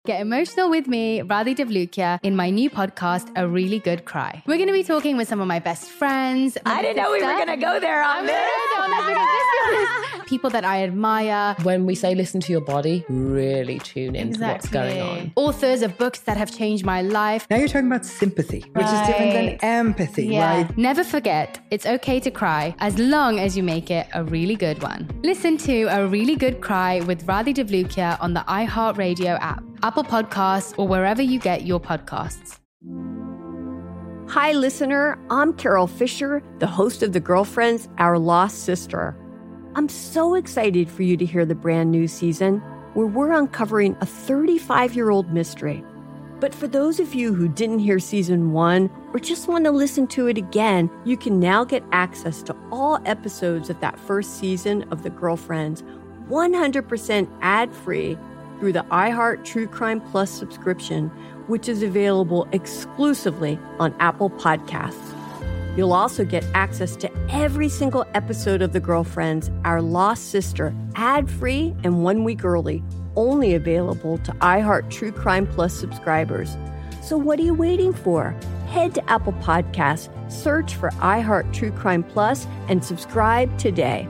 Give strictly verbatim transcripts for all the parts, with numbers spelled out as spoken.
Get emotional with me, Radhi Devlukia, in my new podcast, A Really Good Cry. We're going to be talking with some of my best friends. I didn't know we were going to go there on this. People that I admire. When we say listen to your body, really tune into exactly. what's going on. Authors of books that have changed my life. Now you're talking about sympathy, which right. is different than empathy, yeah. right? Never forget, it's okay to cry as long as you make it a really good one. Listen to A Really Good Cry with Radhi Devlukia on the iHeartRadio app, Apple Podcasts, or wherever you get your podcasts. Hi, listener. I'm Carol Fisher, the host of The Girlfriends, Our Lost Sister. I'm so excited for you to hear the brand new season where we're uncovering a thirty-five-year-old mystery. But for those of you who didn't hear season one or just want to listen to it again, you can now get access to all episodes of that first season of The Girlfriends one hundred percent ad-free through the iHeart True Crime Plus subscription, which is available exclusively on Apple Podcasts. You'll also get access to every single episode of The Girlfriends, Our Lost Sister, ad-free and one week early, only available to iHeart True Crime Plus subscribers. So what are you waiting for? Head to Apple Podcasts, search for iHeart True Crime Plus, and subscribe today.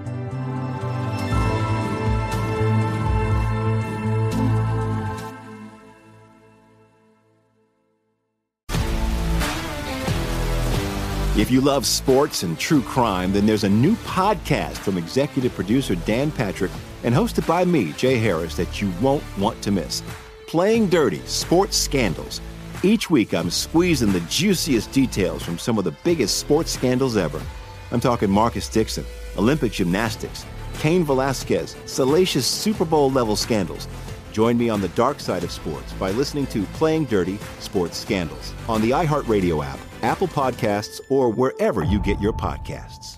If you love sports and true crime, then there's a new podcast from executive producer Dan Patrick and hosted by me, Jay Harris, that you won't want to miss. Playing Dirty: Sports Scandals. Each week, I'm squeezing the juiciest details from some of the biggest sports scandals ever. I'm talking Marcus Dixon, Olympic gymnastics, Cain Velasquez, salacious Super Bowl-level scandals. Join me on the dark side of sports by listening to Playing Dirty: Sports Scandals on the iHeartRadio app, Apple Podcasts, or wherever you get your podcasts.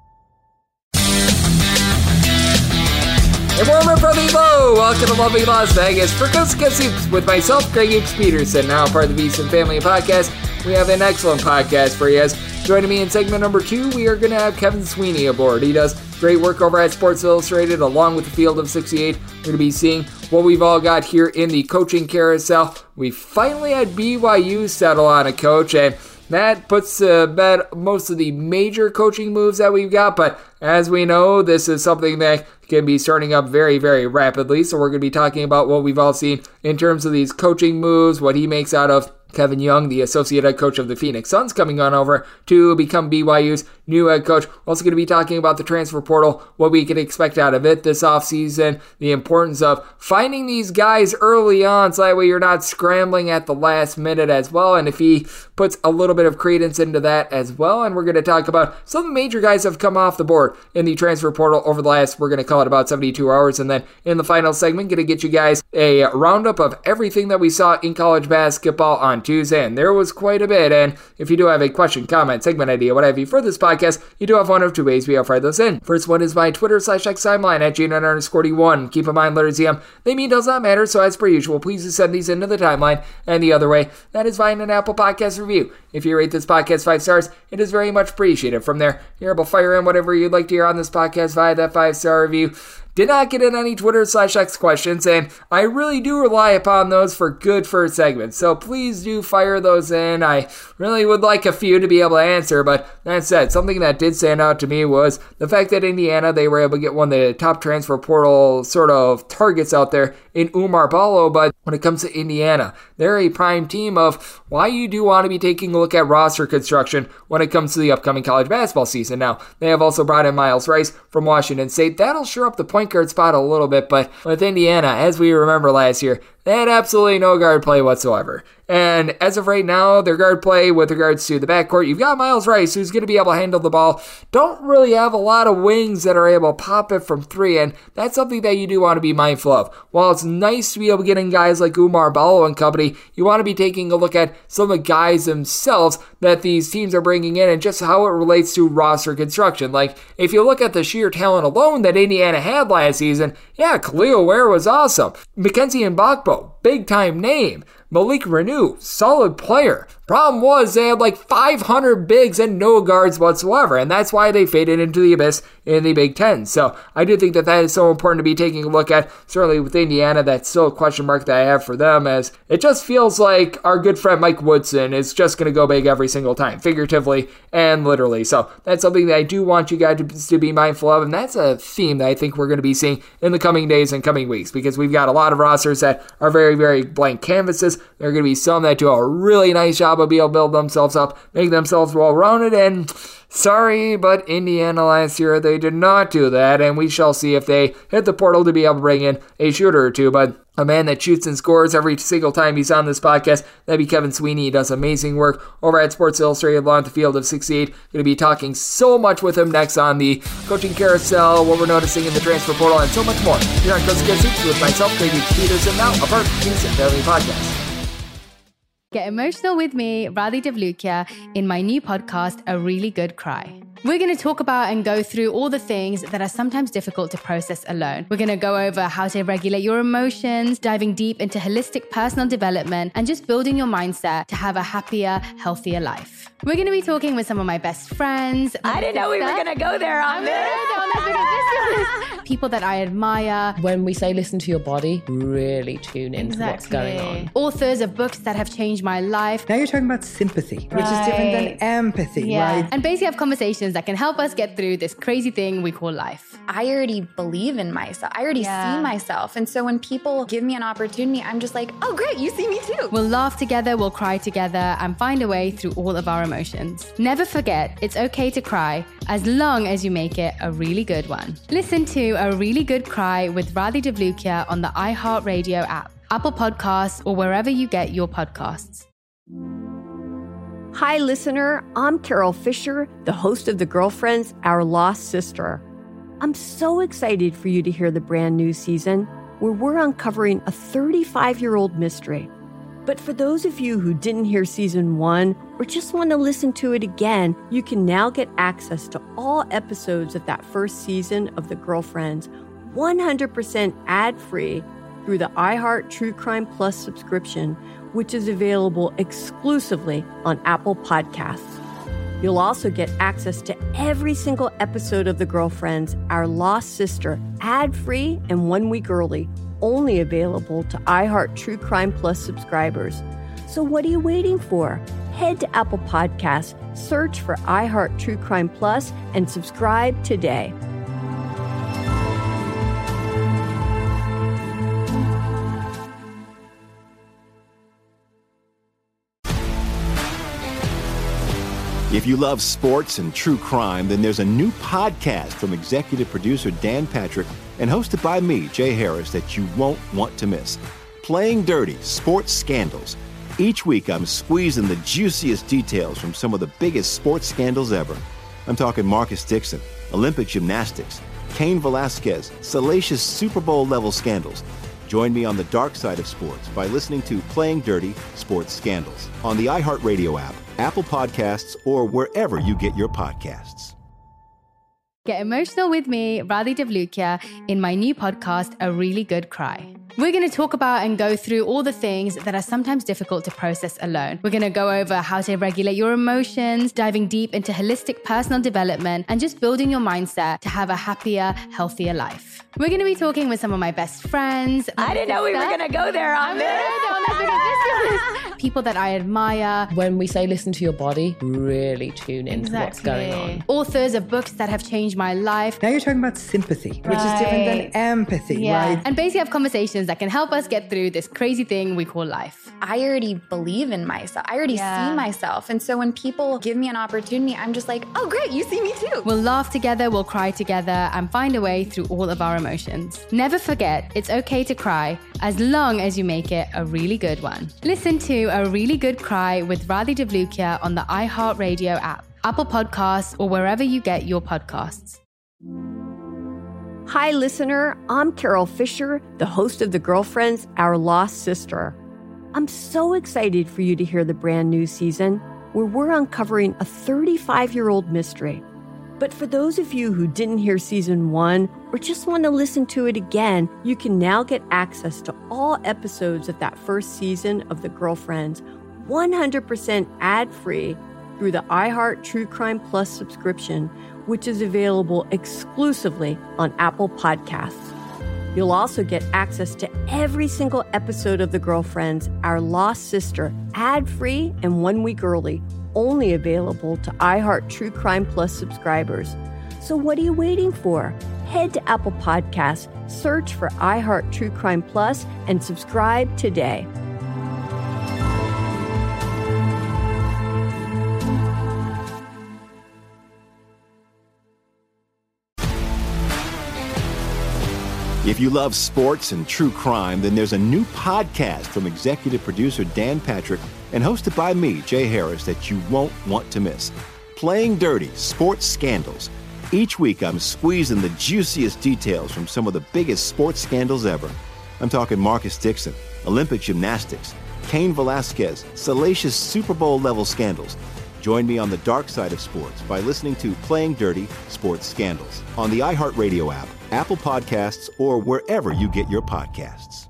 Hey, warmer from Evo! Welcome to lovely Las Vegas for Coast to Coast Hoops with myself, Greg Hoops Peterson, now part of the Beeson Family Podcast. We have an excellent podcast for you. As joining me in segment number two, we are going to have Kevin Sweeney aboard. He does great work over at Sports Illustrated, along with the Field of sixty-eight. We're going to be seeing what we've all got here in the coaching carousel. We finally had B Y U settle on a coach, and that puts to bed most of the major coaching moves that we've got, but as we know, this is something that can be starting up very, very rapidly, so we're going to be talking about what we've all seen in terms of these coaching moves, what he makes out of Kevin Young, the associate head coach of the Phoenix Suns, coming on over to become B Y U's new head coach. We're also going to be talking about the transfer portal, what we can expect out of it this offseason, the importance of finding these guys early on so that way you're not scrambling at the last minute as well, and if he puts a little bit of credence into that as well. And we're going to talk about some of the major guys that have come off the board in the transfer portal over the last, we're going to call it about seventy-two hours, and then in the final segment, going to get you guys a roundup of everything that we saw in college basketball on Tuesday, and there was quite a bit. And if you do have a question, comment, segment idea, what have you for this podcast, you do have one of two ways we have fire those in. First one is my Twitter slash X timeline at G nine underscore D one. Keep in mind, letters E M, they mean does not matter, so as per usual, please send these into the timeline. And the other way, that is via an Apple Podcast review. If you rate this podcast five stars, it is very much appreciated. From there, you're able to fire in whatever you'd like to hear on this podcast via that five-star review. Did not get in any Twitter slash X questions, and I really do rely upon those for good first segments, so please do fire those in. I really would like a few to be able to answer, but that said, something that did stand out to me was the fact that Indiana, they were able to get one of the top transfer portal sort of targets out there in Oumar Ballo, but when it comes to Indiana, they're a prime team of why you do want to be taking a look at roster construction when it comes to the upcoming college basketball season. Now, they have also brought in Miles Rice from Washington State. That'll shore up the point guard spot a little bit, but with Indiana, as we remember last year, they had absolutely no guard play whatsoever. And as of right now, their guard play with regards to the backcourt, you've got Miles Rice, who's going to be able to handle the ball. Don't really have a lot of wings that are able to pop it from three, and that's something that you do want to be mindful of. While it's nice to be able to get in guys like Oumar Ballo and company, you want to be taking a look at some of the guys themselves that these teams are bringing in and just how it relates to roster construction. Like, if you look at the sheer talent alone that Indiana had last season, yeah, Khalil Ware was awesome. Mackenzie Mbakbo, big-time name. Malik Reneau, solid player. Problem was they had like five hundred bigs and no guards whatsoever, and that's why they faded into the abyss in the Big Ten. So I do think that that is so important to be taking a look at. Certainly with Indiana, that's still a question mark that I have for them, as it just feels like our good friend Mike Woodson is just going to go big every single time, figuratively and literally. So that's something that I do want you guys to, to be mindful of, and that's a theme that I think we're going to be seeing in the coming days and coming weeks, because we've got a lot of rosters that are very, very blank canvases. There are going to be some that do a really nice job of being able to build themselves up, make themselves well-rounded, and sorry, but Indiana last year, they did not do that, and we shall see if they hit the portal to be able to bring in a shooter or two, but a man that shoots and scores every single time he's on this podcast, that'd be Kevin Sweeney. He does amazing work over at Sports Illustrated, Law at the Field of Succeed. Going to be talking so much with him next on the Coaching Carousel, what we're noticing in the transfer portal, and so much more. Here on Coach Gets Hoops with myself, Greg Hoops Peterson, now a part of the Beason Family Podcast. Get emotional with me, Radhi Devlukia, in my new podcast, A Really Good Cry. We're going to talk about and go through all the things that are sometimes difficult to process alone. We're going to go over how to regulate your emotions, diving deep into holistic personal development, and just building your mindset to have a happier, healthier life. We're going to be talking with some of my best friends. I didn't know we were going to go there on this. People that I admire. When we say listen to your body, really tune into Exactly. what's going on. Authors of books that have changed my life. Now you're talking about sympathy, which is different than empathy, Yeah. right? And basically have conversations that can help us get through this crazy thing we call life. I already believe in myself. I already Yeah. see myself. And so when people give me an opportunity, I'm just like, oh, great, you see me too. We'll laugh together, we'll cry together, and find a way through all of our emotions. Never forget, it's okay to cry, as long as you make it a really good one. Listen to A Really Good Cry with Radhi Devlukia on the iHeartRadio app, Apple Podcasts, or wherever you get your podcasts. Hi, listener. I'm Carol Fisher, the host of The Girlfriends, Our Lost Sister. I'm so excited for you to hear the brand new season, where we're uncovering a thirty-five-year-old mystery. But for those of you who didn't hear season one or just want to listen to it again, you can now get access to all episodes of that first season of The Girlfriends one hundred percent ad-free through the iHeart True Crime Plus subscription, which is available exclusively on Apple Podcasts. You'll also get access to every single episode of The Girlfriends, Our Lost Sister, ad-free and one week early, only available to iHeart True Crime Plus subscribers. So what are you waiting for? Head to Apple Podcasts, search for iHeart True Crime Plus, and subscribe today. If you love sports and true crime, then there's a new podcast from executive producer Dan Patrick and hosted by me, Jay Harris, that you won't want to miss. Playing Dirty: Sports Scandals. Each week, I'm squeezing the juiciest details from some of the biggest sports scandals ever. I'm talking Marcus Dixon, Olympic gymnastics, Cain Velasquez, salacious Super Bowl-level scandals. Join me on the dark side of sports by listening to Playing Dirty: Sports Scandals on the iHeartRadio app, Apple Podcasts, or wherever you get your podcasts. Get emotional with me, Radhi Devlukia, in my new podcast, A Really Good Cry. We're going to talk about and go through all the things that are sometimes difficult to process alone. We're going to go over how to regulate your emotions, diving deep into holistic personal development, and just building your mindset to have a happier, healthier life. We're going to be talking with some of my best friends. I didn't know we were going to go there on this. People that I admire. When we say listen to your body, really tune into what's going on. Authors of books that have changed my life. Now you're talking about sympathy, which is different than empathy, Yeah. right? And basically have conversations that can help us get through this crazy thing we call life. I already believe in myself. I already Yeah. see myself. And so when people give me an opportunity, I'm just like, oh, great, you see me too. We'll laugh together, we'll cry together, and find a way through all of our emotions. Never forget, it's okay to cry, as long as you make it a really good one. Listen to A Really Good Cry with Radhi Devlukia on the iHeartRadio app, Apple Podcasts, or wherever you get your podcasts. Hi, listener. I'm Carol Fisher, the host of The Girlfriends, Our Lost Sister. I'm so excited for you to hear the brand new season, where we're uncovering a thirty-five-year-old mystery. But for those of you who didn't hear season one or just want to listen to it again, you can now get access to all episodes of that first season of The Girlfriends one hundred percent ad-free through the iHeart True Crime Plus subscription, which is available exclusively on Apple Podcasts. You'll also get access to every single episode of The Girlfriends, Our Lost Sister, ad-free and one week early, only available to iHeart True Crime Plus subscribers. So what are you waiting for? Head to Apple Podcasts, search for iHeart True Crime Plus, and subscribe today. If you love sports and true crime, then there's a new podcast from executive producer Dan Patrick and hosted by me, Jay Harris, that you won't want to miss. Playing Dirty: Sports Scandals. Each week, I'm squeezing the juiciest details from some of the biggest sports scandals ever. I'm talking Marcus Dixon, Olympic gymnastics, Cain Velasquez, salacious Super Bowl-level scandals. Join me on the dark side of sports by listening to Playing Dirty: Sports Scandals on the iHeartRadio app, Apple Podcasts, or wherever you get your podcasts.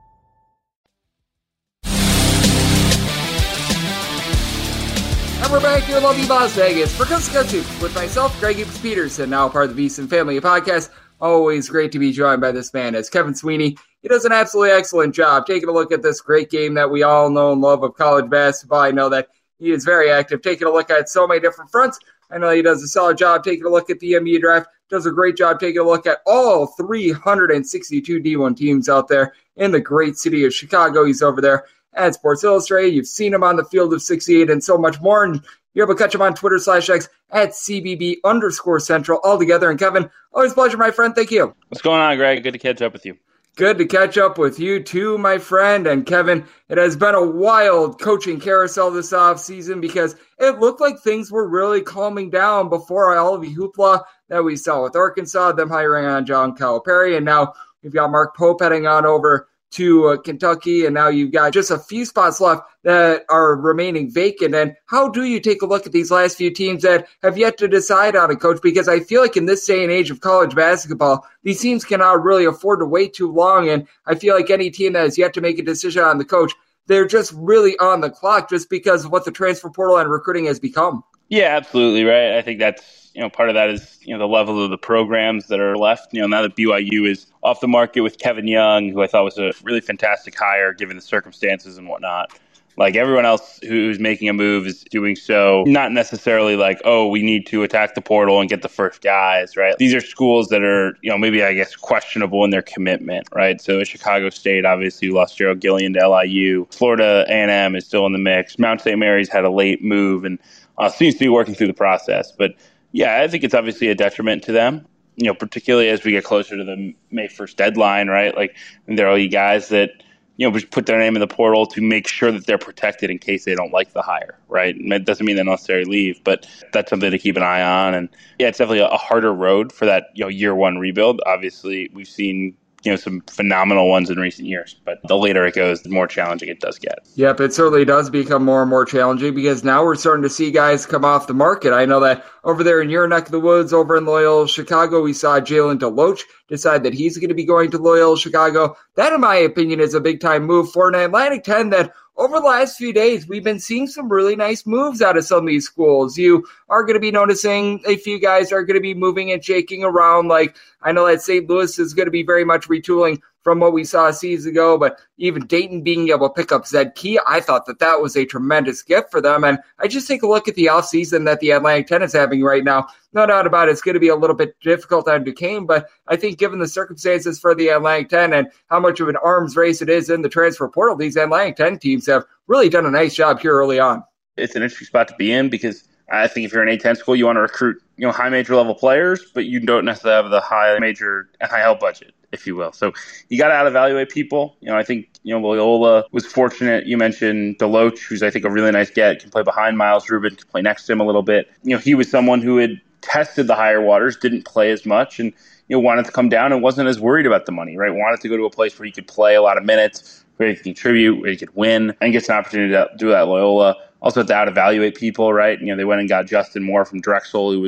And we're back here in lovely Las Vegas for Coast to Coast with myself, Greg Hughes Peterson, now part of the VSiN Family Podcast. Always great to be joined by this man, as Kevin Sweeney. He does an absolutely excellent job taking a look at this great game that we all know and love of college basketball. I know that he is very active, taking a look at so many different fronts. I know he does a solid job taking a look at the N B A draft, does a great job taking a look at all three hundred sixty-two D one teams out there in the great city of Chicago. He's over there at Sports Illustrated. You've seen him on the Field of sixty-eight and so much more. And you're able to catch him on Twitter slash X at C B B underscore Central all together. And Kevin, always a pleasure, my friend. Thank you. What's going on, Greg? Good to catch up with you. Good to catch up with you too, my friend. And Kevin, it has been a wild coaching carousel this offseason because it looked like things were really calming down before all of the hoopla that we saw with Arkansas, them hiring on John Calipari. And now we've got Mark Pope heading on over to uh, Kentucky, and now you've got just a few spots left that are remaining vacant. And how do you take a look at these last few teams that have yet to decide on a coach? Because I feel like in this day and age of college basketball, these teams cannot really afford to wait too long. And I feel like any team that has yet to make a decision on the coach, they're just really on the clock just because of what the transfer portal and recruiting has become. Yeah, absolutely, right. I think that's, you know, part of that is, you know, the level of the programs that are left. You know, now that B Y U is off the market with Kevin Young, who I thought was a really fantastic hire given the circumstances and whatnot. Like everyone else who's making a move is doing so not necessarily like, oh, we need to attack the portal and get the first guys, right? These are schools that are, you know, maybe I guess questionable in their commitment, right? So Chicago State obviously lost Gerald Gillian to L I U. Florida A and M is still in the mix. Mount Saint Mary's had a late move and uh, seems to be working through the process. But yeah, I think it's obviously a detriment to them, you know, particularly as we get closer to the May first deadline, right? Like there are all you guys that, you know, just put their name in the portal to make sure that they're protected in case they don't like the hire, right? And that doesn't mean they necessarily leave, but that's something to keep an eye on. And yeah, it's definitely a harder road for that, you know, year one rebuild. Obviously, we've seen, you know, some phenomenal ones in recent years, but the later it goes, the more challenging it does get. Yep, it certainly does become more and more challenging because now we're starting to see guys come off the market. I know that over there in your neck of the woods, over in Loyola Chicago, we saw Jalen DeLoach decide that he's going to be going to Loyola Chicago. That, in my opinion, is a big-time move for an Atlantic ten that over the last few days, we've been seeing some really nice moves out of some of these schools. You are going to be noticing a few guys are going to be moving and shaking around. Like, I know that Saint Louis is going to be very much retooling from what we saw a season ago, but even Dayton being able to pick up Zed Key, I thought that that was a tremendous gift for them. And I just take a look at the offseason that the Atlantic ten is having right now. No doubt about it, it's going to be a little bit difficult on Duquesne, but I think given the circumstances for the Atlantic ten and how much of an arms race it is in the transfer portal, these Atlantic ten teams have really done a nice job here early on. It's an interesting spot to be in because I think if you're an A ten school, you want to recruit, you know, high major level players, but you don't necessarily have the high major and high help budget, if you will. So you got to out evaluate people. You know, I think, you know, Loyola was fortunate. You mentioned DeLoach, who's I think a really nice get, can play behind Miles Rubin, can play next to him a little bit. You know, he was someone who had tested the higher waters, didn't play as much, and, you know, wanted to come down and wasn't as worried about the money, right? Wanted to go to a place where he could play a lot of minutes, where he could contribute, where he could win, and gets an opportunity to do that at Loyola. Also, to out evaluate people, right? You know, they went and got Justin Moore from Drexel, who was,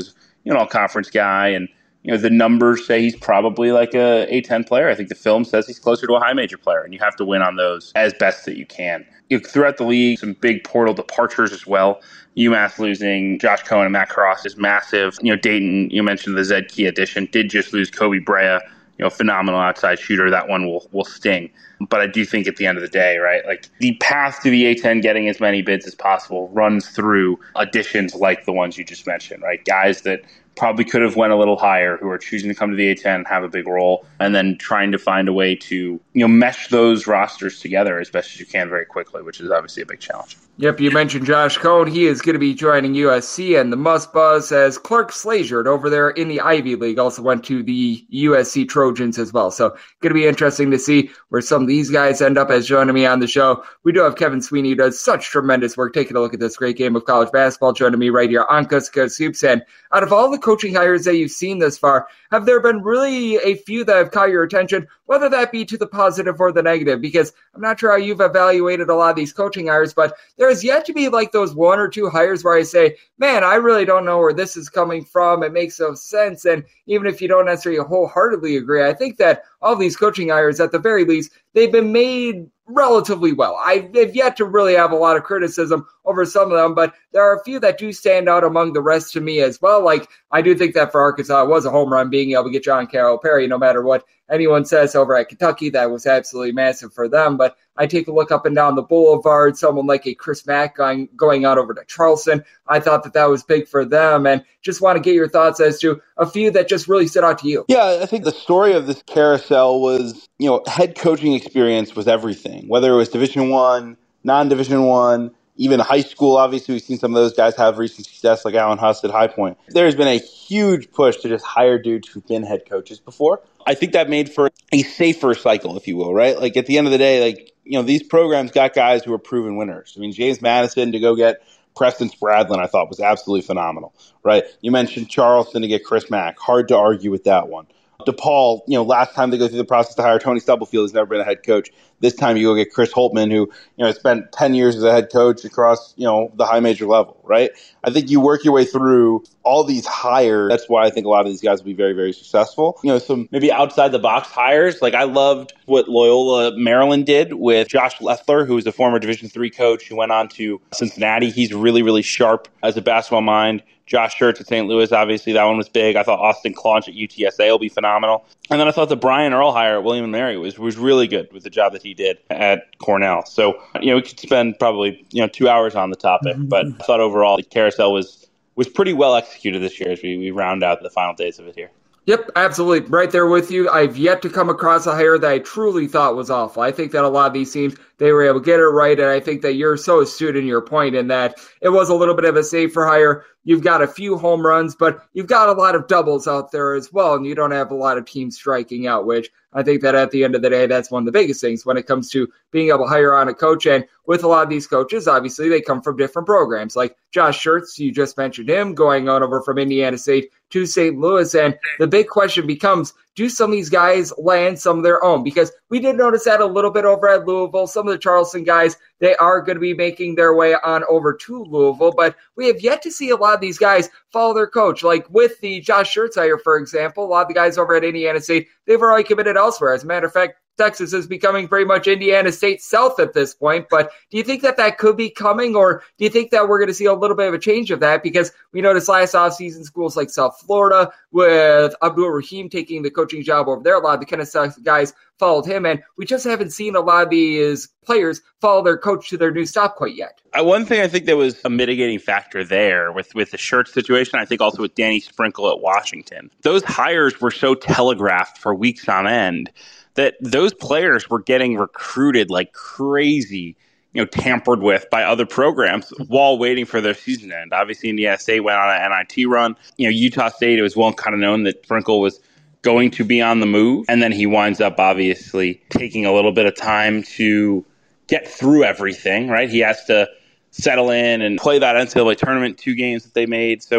you know, all-conference guy. And, you know, the numbers say he's probably like a A ten player. I think the film says he's closer to a high major player, and you have to win on those as best that you can. You know, throughout the league, some big portal departures as well. UMass losing Josh Cohen and Matt Cross is massive. You know, Dayton, you mentioned the Zed Key addition, did just lose Kobe Brea, you know, phenomenal outside shooter. That one will will sting. But I do think at the end of the day, right, like the path to the A ten getting as many bids as possible runs through additions like the ones you just mentioned, right? Guys that probably could have went a little higher who are choosing to come to the A ten and have a big role, and then trying to find a way to, you know, mesh those rosters together as best as you can very quickly, which is obviously a big challenge. Yep, you mentioned Josh Cohen. He is going to be joining U S C, and the must buzz as Clark Slazert over there in the Ivy League also went to the U S C Trojans as well. So going to be interesting to see where some of these guys end up. As joining me on the show, we do have Kevin Sweeney, who does such tremendous work taking a look at this great game of college basketball, joining me right here on Coast to Coast Hoops. And out of all the coaching hires that you've seen this far, have there been really a few that have caught your attention, whether that be to the positive or the negative? Because I'm not sure how you've evaluated a lot of these coaching hires, but there has yet to be like those one or two hires where I say, man, I really don't know where this is coming from. It makes no sense. And even if you don't necessarily wholeheartedly agree, I think that all these coaching hires, at the very least, they've been made relatively well. I've yet to really have a lot of criticism over some of them, but there are a few that do stand out among the rest to me as well. Like, I do think that for Arkansas, it was a home run being able to get John Calipari, no matter what anyone says over at Kentucky. That was absolutely massive for them. But I take a look up and down the boulevard, someone like a Chris Mack going, going out over to Charleston. I thought that that was big for them, and just want to get your thoughts as to a few that just really stood out to you. Yeah, I think the story of this carousel was, you know, head coaching experience was everything, whether it was Division One, non-Division One, even high school. Obviously, we've seen some of those guys have recent success, like Alan Huss at High Point. There's been a huge push to just hire dudes who've been head coaches before. I think that made for a safer cycle, if you will, right? Like, at the end of the day, like, you know, these programs got guys who are proven winners. I mean, James Madison to go get Preston Spradlin, I thought was absolutely phenomenal, right? You mentioned Charleston to get Chris Mack. Hard to argue with that one. DePaul, you know, last time they go through the process to hire Tony Stubblefield, has never been a head coach. This time you go get Chris Holtman, who, you know, spent ten years as a head coach across, you know, the high major level, right? I think you work your way through all these hires. That's why I think a lot of these guys will be very, very successful. You know, some maybe outside the box hires. Like, I loved what Loyola Maryland did with Josh Leffler, who was a former Division three coach who went on to Cincinnati. He's really, really sharp as a basketball mind. Josh Schertz at Saint Louis, obviously, that one was big. I thought Austin Claunch at U T S A will be phenomenal. And then I thought the Brian Earl hire at William and Mary was, was really good with the job that he did at Cornell. So, you know, we could spend probably, you know, two hours on the topic, but I thought overall the carousel was was pretty well executed this year as we, we round out the final days of it here. Yep, absolutely. Right there with you. I've yet to come across a hire that I truly thought was awful. I think that a lot of these teams, they were able to get it right, and I think that you're so astute in your point in that it was a little bit of a safer hire. You've got a few home runs, but you've got a lot of doubles out there as well, and you don't have a lot of teams striking out, which I think that at the end of the day, that's one of the biggest things when it comes to being able to hire on a coach. And with a lot of these coaches, obviously, they come from different programs. Like Josh Schertz, you just mentioned him, going on over from Indiana State to Saint Louis. And the big question becomes, do some of these guys land some of their own? Because we did notice that a little bit over at Louisville. Some of the Charleston guys, they are going to be making their way on over to Louisville, but we have yet to see a lot of these guys follow their coach. Like with the Josh Schertz hire, for example, a lot of the guys over at Indiana State, they've already committed elsewhere. As a matter of fact, Texas is becoming pretty much Indiana State South at this point. But do you think that that could be coming, or do you think that we're going to see a little bit of a change of that? Because we noticed last offseason schools like South Florida with Abdul Rahim taking the coaching job over there. A lot of the Kennesaw guys followed him, and we just haven't seen a lot of these players follow their coach to their new stop quite yet. Uh, one thing I think that was a mitigating factor there with, with the Schertz situation, I think also with Danny Sprinkle at Washington, those hires were so telegraphed for weeks on end that those players were getting recruited like crazy, you know, tampered with by other programs while waiting for their season to end. Obviously, Indiana State went on an N I T run. You know, Utah State, it was well kind of known that Sprinkle was going to be on the move. And then he winds up obviously taking a little bit of time to get through everything, right? He has to settle in and play that N C double A tournament, two games that they made. So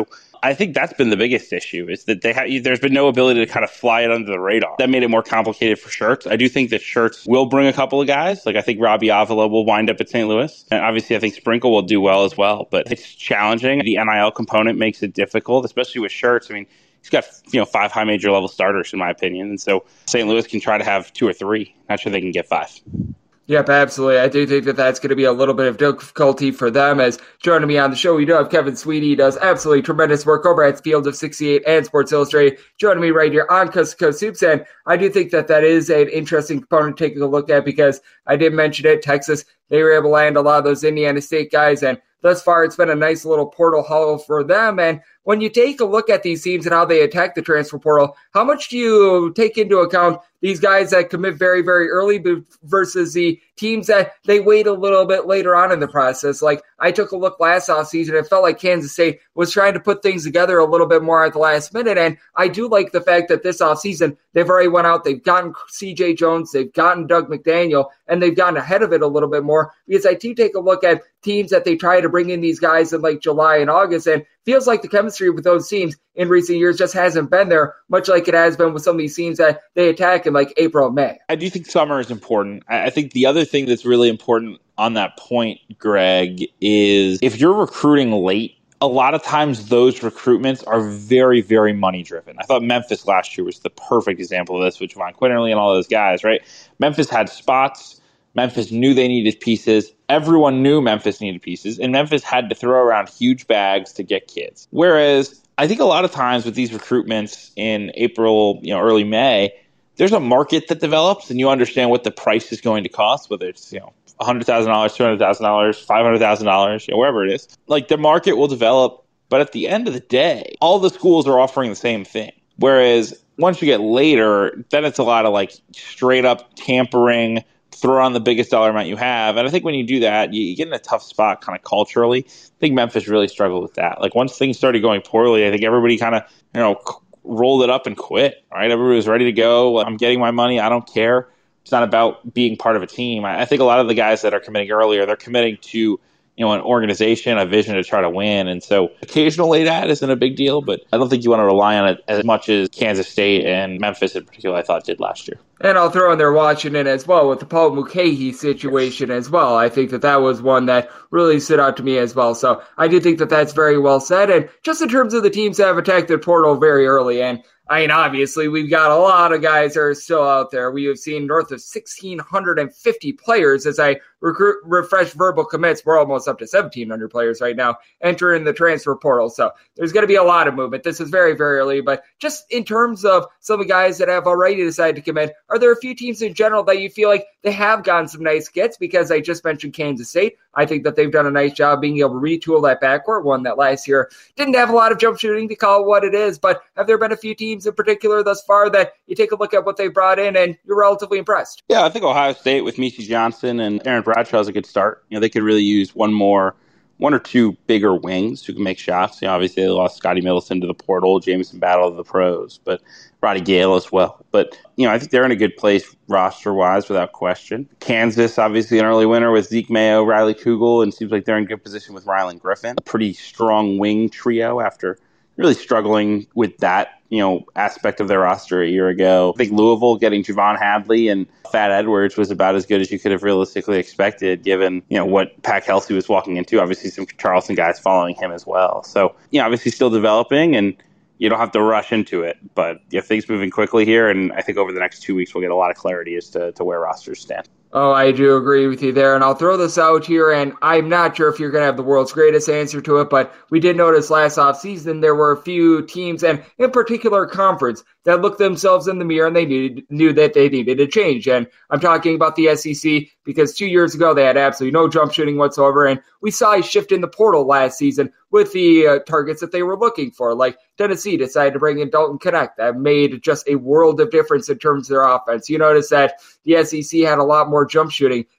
I think that's been the biggest issue is that they have, there's been no ability to kind of fly it under the radar. That made it more complicated for Schertz. I do think that Schertz will bring a couple of guys. Like I think Robbie Avila will wind up at Saint Louis. And obviously I think Sprinkle will do well as well, but it's challenging. The N I L component makes it difficult, especially with Schertz. I mean, he's got, you know, five high major level starters in my opinion. And so Saint Louis can try to have two or three. Not sure they can get five. Yep, absolutely. I do think that that's going to be a little bit of difficulty for them. As joining me on the show, we do have Kevin Sweetie. He does absolutely tremendous work over at Field of sixty-eight and Sports Illustrated. Joining me right here on Coast to Coast Hoops. And I do think that that is an interesting component to take a look at because I did mention it. Texas, they were able to land a lot of those Indiana State guys. And thus far, it's been a nice little portal haul for them. And when you take a look at these teams and how they attack the transfer portal, how much do you take into account these guys that commit very, very early versus the teams that they wait a little bit later on in the process? Like I took a look last offseason, it felt like Kansas State was trying to put things together a little bit more at the last minute. And I do like the fact that this offseason, they've already went out, they've gotten C J Jones, they've gotten Doug McDaniel, and they've gotten ahead of it a little bit more because I do take a look at teams that they try to bring in these guys in like July and August, and feels like the chemistry with those teams in recent years just hasn't been there, much like it has been with some of these teams that they attack in like April and May. I do think summer is important. I think the other thing that's really important on that point, Greg, is if you're recruiting late, a lot of times those recruitments are very, very money driven. I thought Memphis last year was the perfect example of this with Javon Quinterly and all those guys, right? Memphis had spots. Memphis knew they needed pieces. Everyone knew Memphis needed pieces, and Memphis had to throw around huge bags to get kids. Whereas I think a lot of times with these recruitments in April, you know, early May, there's a market that develops, and you understand what the price is going to cost, whether it's, you know, one hundred thousand dollars, two hundred thousand dollars, five hundred thousand dollars, you know, wherever it is. Like the market will develop, but at the end of the day, all the schools are offering the same thing. Whereas once you get later, then it's a lot of like straight up tampering, throw on the biggest dollar amount you have. And I think when you do that, you, you get in a tough spot kind of culturally. I think Memphis really struggled with that. Like once things started going poorly, I think everybody kind of, you know, rolled it up and quit, right? Everybody was ready to go. I'm getting my money. I don't care. It's not about being part of a team. I, I think a lot of the guys that are committing earlier, they're committing to, you know, an organization, a vision to try to win. And so occasional late ad isn't a big deal, but I don't think you want to rely on it as much as Kansas State and Memphis in particular, I thought, did last year. And I'll throw in there Washington as well with the Paul Mulcahy situation as well. I think that that was one that really stood out to me as well. So I do think that that's very well said. And just in terms of the teams that have attacked the portal very early, and I mean, obviously, we've got a lot of guys that are still out there. We have seen north of one thousand six hundred fifty players. As I recruit, refresh verbal commits, we're almost up to seventeen hundred players right now entering the transfer portal. So there's going to be a lot of movement. This is very, very early. But just in terms of some of the guys that have already decided to commit, are there a few teams in general that you feel like they have gotten some nice gets? Because I just mentioned Kansas State. I think that they've done a nice job being able to retool that backcourt, one that last year didn't have a lot of jump shooting to call it what it is. But have there been a few teams in particular thus far that you take a look at what they brought in and you're relatively impressed? Yeah, I think Ohio State with Misi Johnson and Aaron Bradshaw is a good start. You know, they could really use one more, one or two bigger wings who can make shots. You know, obviously they lost Scotty Middleton to the portal, Jameson Battle to the pros, but Roddy Gale as well. But, you know, I think they're in a good place roster-wise without question. Kansas, obviously an early winner with Zeke Mayo, Riley Kugel, and seems like they're in good position with Rylan Griffin. A pretty strong wing trio after really struggling with that, you know, aspect of their roster a year ago. I think Louisville getting Javon Hadley and Thad Edwards was about as good as you could have realistically expected, given, you know, what Pat Kelsey was walking into. Obviously, some Charleston guys following him as well. So, you know, obviously still developing, and you don't have to rush into it. But you have things moving quickly here, and I think over the next two weeks we'll get a lot of clarity as to, to where rosters stand. Oh, I do agree with you there. And I'll throw this out here, and I'm not sure if you're going to have the world's greatest answer to it, but we did notice last offseason there were a few teams, and in particular conference, that looked themselves in the mirror and they needed, knew that they needed a change. And I'm talking about the S E C because two years ago they had absolutely no jump shooting whatsoever, and we saw a shift in the portal last season with the uh, targets that they were looking for. Like Tennessee decided to bring in Dalton Knecht. That made just a world of difference in terms of their offense. You notice that the S E C had a lot more jump shooting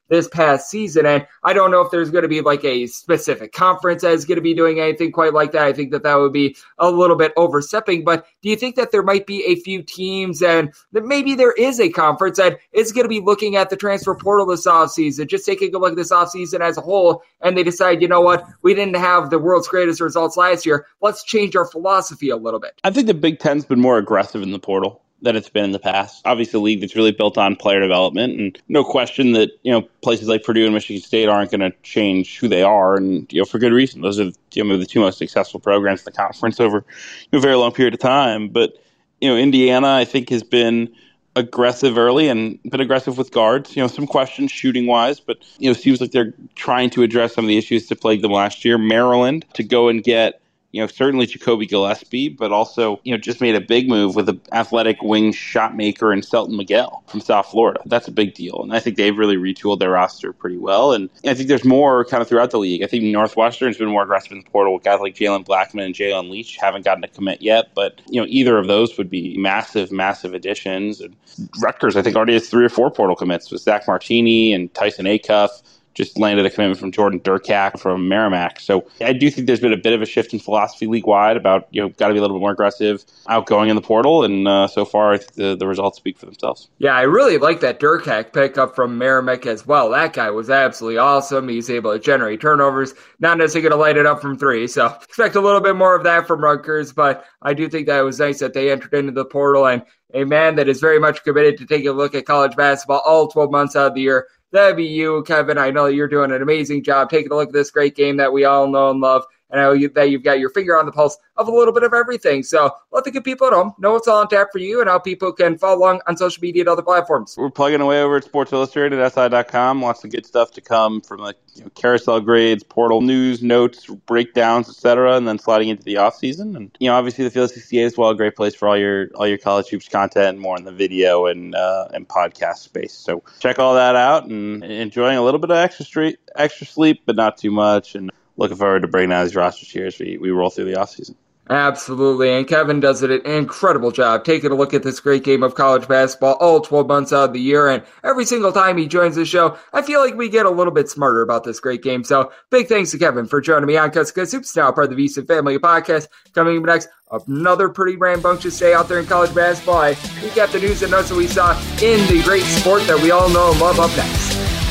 this past season. And I don't know if there's going to be like a specific conference that is going to be doing anything quite like that. I think that that would be a little bit overstepping. But do you think that there might be a few teams and that maybe there is a conference that is going to be looking at the transfer portal this offseason, just taking a look at this offseason as a whole, and they decide, you know what, we didn't have the world's greatest results last year. Let's change our philosophy a little bit. I think the Big Ten's been more aggressive in the portal than it's been in the past. Obviously, a league that's really built on player development, and no question that, you know, places like Purdue and Michigan State aren't going to change who they are, and, you know, for good reason. Those are, you know, the two most successful programs in the conference over a very long period of time. But, you know, Indiana, I think, has been aggressive early and been aggressive with guards. You know, some questions shooting wise, but, you know, it seems like they're trying to address some of the issues that plagued them last year. Maryland to go and get, you know, certainly Jacoby Gillespie, but also, you know, just made a big move with an athletic wing shot maker in Selton Miguel from South Florida. That's a big deal. And I think they've really retooled their roster pretty well. And I think there's more kind of throughout the league. I think Northwestern's been more aggressive in the portal with guys like Jalen Blackman and Jalen Leach. Haven't gotten a commit yet, but, you know, either of those would be massive, massive additions. And Rutgers, I think, already has three or four portal commits with Zach Martini and Tyson Acuff. Just landed a commitment from Jordan Durkak from Merrimack. So I do think there's been a bit of a shift in philosophy league-wide about, you know, got to be a little bit more aggressive, outgoing in the portal. And uh, so far, I think the, the results speak for themselves. Yeah, I really like that Durkak pickup from Merrimack as well. That guy was absolutely awesome. He's able to generate turnovers, not necessarily going to light it up from three. So expect a little bit more of that from Rutgers. But I do think that it was nice that they entered into the portal, and a man that is very much committed to taking a look at college basketball all twelve months out of the year. That'd be you, Kevin. I know you're doing an amazing job taking a look at this great game that we all know and love. And I know you, that you've got your finger on the pulse of a little bit of everything. So let the good people at home know what's all on tap for you and how people can follow along on social media and other platforms. We're plugging away over at Sports Illustrated, S I dot com. Lots of good stuff to come from, like, you know, carousel grades, portal news, notes, breakdowns, et cetera, and then sliding into the off season. And, you know, obviously the Field sixty-eight is well a great place for all your all your college hoops content and more in the video and uh, and podcast space. So check all that out and enjoying a little bit of extra street, extra sleep, but not too much. And looking forward to breaking down these rosters here as we, we roll through the offseason. Absolutely, and Kevin does it an incredible job taking a look at this great game of college basketball all twelve months out of the year, and every single time he joins the show, I feel like we get a little bit smarter about this great game. So big thanks to Kevin for joining me on Cuts Cuts Hoops, now part of the VSiN Family Podcast. Coming up next, another pretty rambunctious day out there in college basketball. I recap the news and notes that we saw in the great sport that we all know and love up next.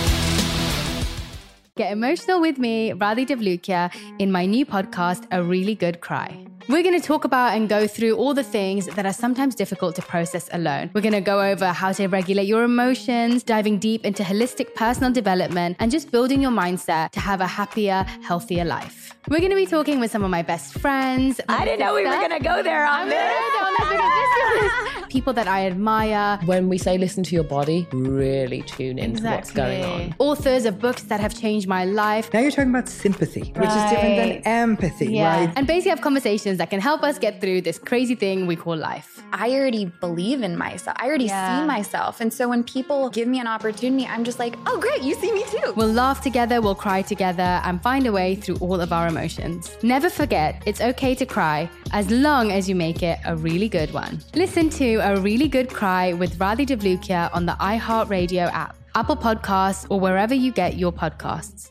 Get emotional with me, Radhi Devlukia, in my new podcast, A Really Good Cry. We're going to talk about and go through all the things that are sometimes difficult to process alone. We're going to go over how to regulate your emotions, diving deep into holistic personal development, and just building your mindset to have a happier, healthier life. We're going to be talking with some of my best friends. I didn't know we were going to go there on this. People that I admire. When we say listen to your body, really tune into exactly. what's going on. Authors of books that have changed my life. Now you're talking about sympathy, right. which is different than empathy, yeah. right? And basically have conversations that can help us get through this crazy thing we call life. I already believe in myself. I already yeah. see myself. And so when people give me an opportunity, I'm just like, oh, great, you see me too. We'll laugh together, we'll cry together, and find a way through all of our emotions. Never forget, it's okay to cry, as long as you make it a really good one. Listen to A Really Good Cry with Radhi Devlukia on the iHeartRadio app, Apple Podcasts, or wherever you get your podcasts.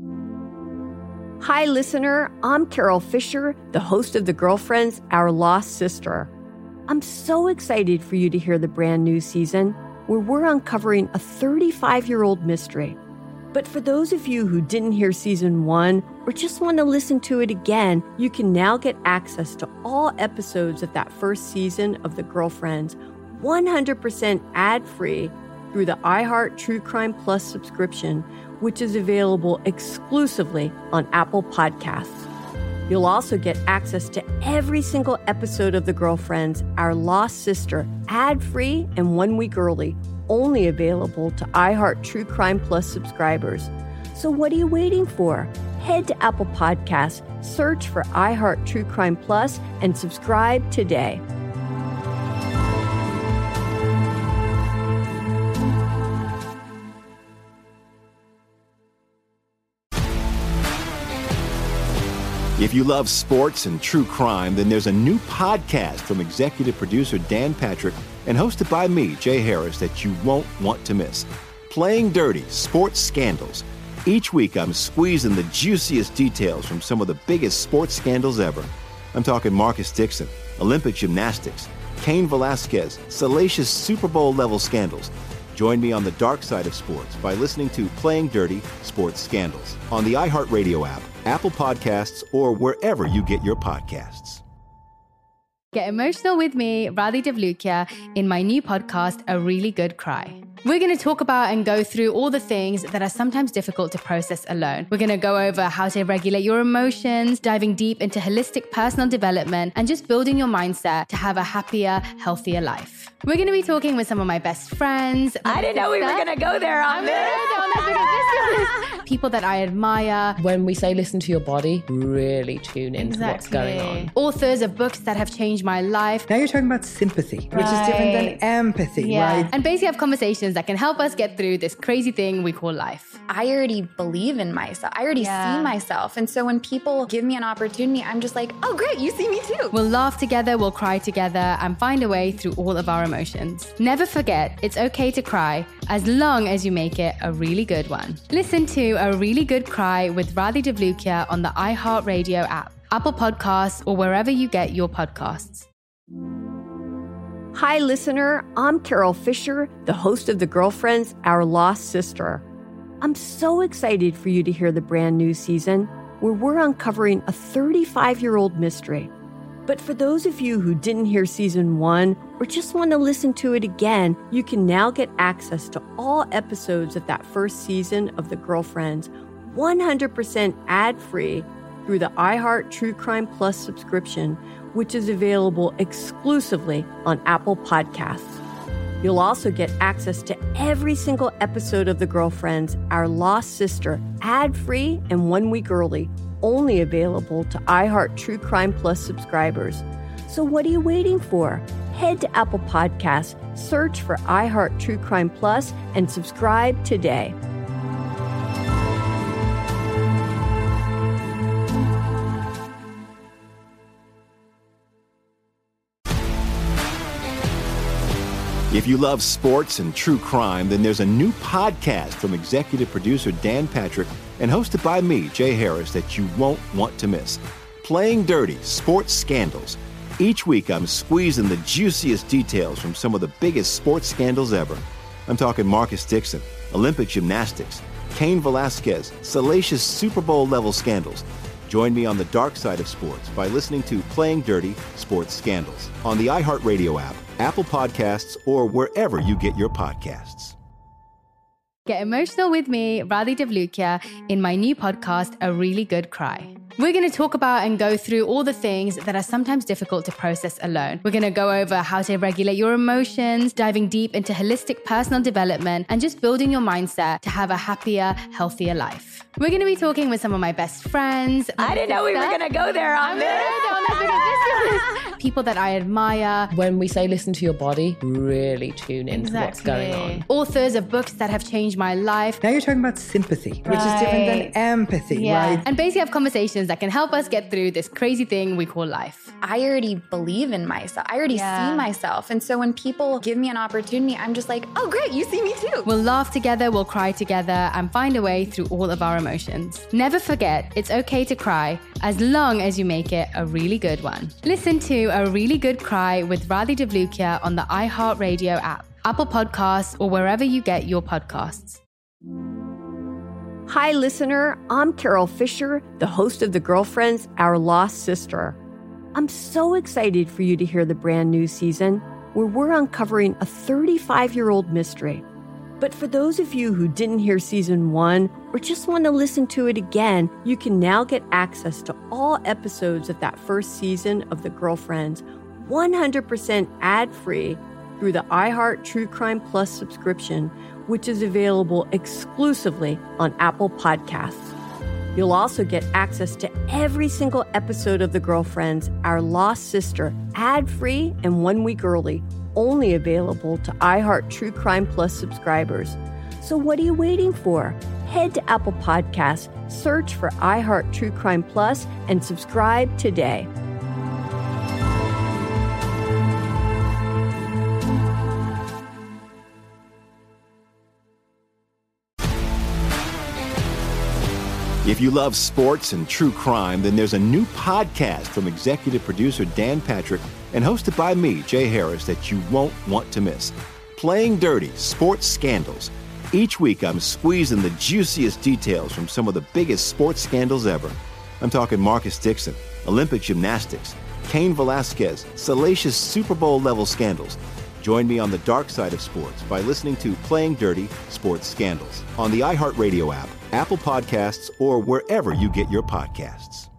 Hi, listener. I'm Carol Fisher, the host of The Girlfriends, Our Lost Sister. I'm so excited for you to hear the brand new season, where we're uncovering a thirty-five-year-old mystery. But for those of you who didn't hear season one or just want to listen to it again, you can now get access to all episodes of that first season of The Girlfriends one hundred percent ad-free through the iHeart True Crime Plus subscription, which is available exclusively on Apple Podcasts. You'll also get access to every single episode of The Girlfriends, Our Lost Sister, ad-free and one week early, only available to iHeart True Crime Plus subscribers. So what are you waiting for? Head to Apple Podcasts, search for iHeart True Crime Plus, and subscribe today. If you love sports and true crime, then there's a new podcast from executive producer Dan Patrick and hosted by me, Jay Harris, that you won't want to miss. Playing Dirty: Sports Scandals. Each week, I'm squeezing the juiciest details from some of the biggest sports scandals ever. I'm talking Marcus Dixon, Olympic gymnastics, Cain Velasquez, salacious Super Bowl-level scandals. Join me on the dark side of sports by listening to Playing Dirty: Sports Scandals on the iHeartRadio app, Apple Podcasts, or wherever you get your podcasts. Get emotional with me, Radhi Devlukia, in my new podcast, A Really Good Cry. We're going to talk about and go through all the things that are sometimes difficult to process alone. We're going to go over how to regulate your emotions, diving deep into holistic personal development, and just building your mindset to have a happier, healthier life. We're going to be talking with some of my best friends. I didn't know we were going to go there on this. People that I admire. When we say listen to your body, really tune into exactly. what's going on. Authors of books that have changed my life. Now you're talking about sympathy, right. which is different than empathy, yeah. right? And basically have conversations that can help us get through this crazy thing we call life. I already believe in myself. I already yeah. see myself. And so when people give me an opportunity, I'm just like, oh, great, you see me too. We'll laugh together, we'll cry together, and find a way through all of our emotions. Never forget, it's okay to cry, as long as you make it a really good one. Listen to A Really Good Cry with Radhi Devlukia on the iHeartRadio app, Apple Podcasts, or wherever you get your podcasts. Hi, listener. I'm Carol Fisher, the host of The Girlfriends, Our Lost Sister. I'm so excited for you to hear the brand new season where we're uncovering a thirty-five-year-old mystery. But for those of you who didn't hear season one or just want to listen to it again, you can now get access to all episodes of that first season of The Girlfriends one hundred percent ad-free through the iHeart True Crime Plus subscription, which is available exclusively on Apple Podcasts. You'll also get access to every single episode of The Girlfriends, Our Lost Sister, ad-free and one week early, only available to iHeart True Crime Plus subscribers. So what are you waiting for? Head to Apple Podcasts, search for iHeart True Crime Plus, and subscribe today. If you love sports and true crime, then there's a new podcast from executive producer Dan Patrick and hosted by me, Jay Harris, that you won't want to miss. Playing Dirty: Sports Scandals. Each week, I'm squeezing the juiciest details from some of the biggest sports scandals ever. I'm talking Marcus Dixon, Olympic gymnastics, Cain Velasquez, salacious Super Bowl-level scandals. Join me on the dark side of sports by listening to Playing Dirty: Sports Scandals on the iHeartRadio app, Apple Podcasts, or wherever you get your podcasts. Get emotional with me, Radhi Devlukia, in my new podcast, A Really Good Cry. We're going to talk about and go through all the things that are sometimes difficult to process alone. We're going to go over how to regulate your emotions, diving deep into holistic personal development, and just building your mindset to have a happier, healthier life. We're going to be talking with some of my best friends. I didn't know we were going to go there on this. People that I admire. When we say listen to your body, really tune into exactly. what's going on. Authors of books that have changed my life. Now you're talking about sympathy, right. which is different than empathy, yeah. right? And basically have conversations that can help us get through this crazy thing we call life. I already believe in myself. I already yeah. see myself. And so when people give me an opportunity, I'm just like, oh, great, you see me too. We'll laugh together, we'll cry together, and find a way through all of our emotions. Never forget, it's okay to cry, as long as you make it a really good one. Listen to A Really Good Cry with Radhi Devlukia on the iHeartRadio app, Apple Podcasts, or wherever you get your podcasts. Hi, listener. I'm Carol Fisher, the host of The Girlfriends, Our Lost Sister. I'm so excited for you to hear the brand new season where we're uncovering a thirty-five-year-old mystery. But for those of you who didn't hear season one or just want to listen to it again, you can now get access to all episodes of that first season of The Girlfriends one hundred percent ad-free through the iHeart True Crime Plus subscription, which is available exclusively on Apple Podcasts. You'll also get access to every single episode of The Girlfriends, Our Lost Sister, ad-free and one week early, only available to iHeart True Crime Plus subscribers. So what are you waiting for? Head to Apple Podcasts, search for iHeart True Crime Plus, and subscribe today. If you love sports and true crime, then there's a new podcast from executive producer Dan Patrick and hosted by me, Jay Harris, that you won't want to miss. Playing Dirty: Sports Scandals. Each week, I'm squeezing the juiciest details from some of the biggest sports scandals ever. I'm talking Marcus Dixon, Olympic gymnastics, Cain Velasquez, salacious Super Bowl-level scandals. Join me on the dark side of sports by listening to Playing Dirty: Sports Scandals on the iHeartRadio app, Apple Podcasts, or wherever you get your podcasts.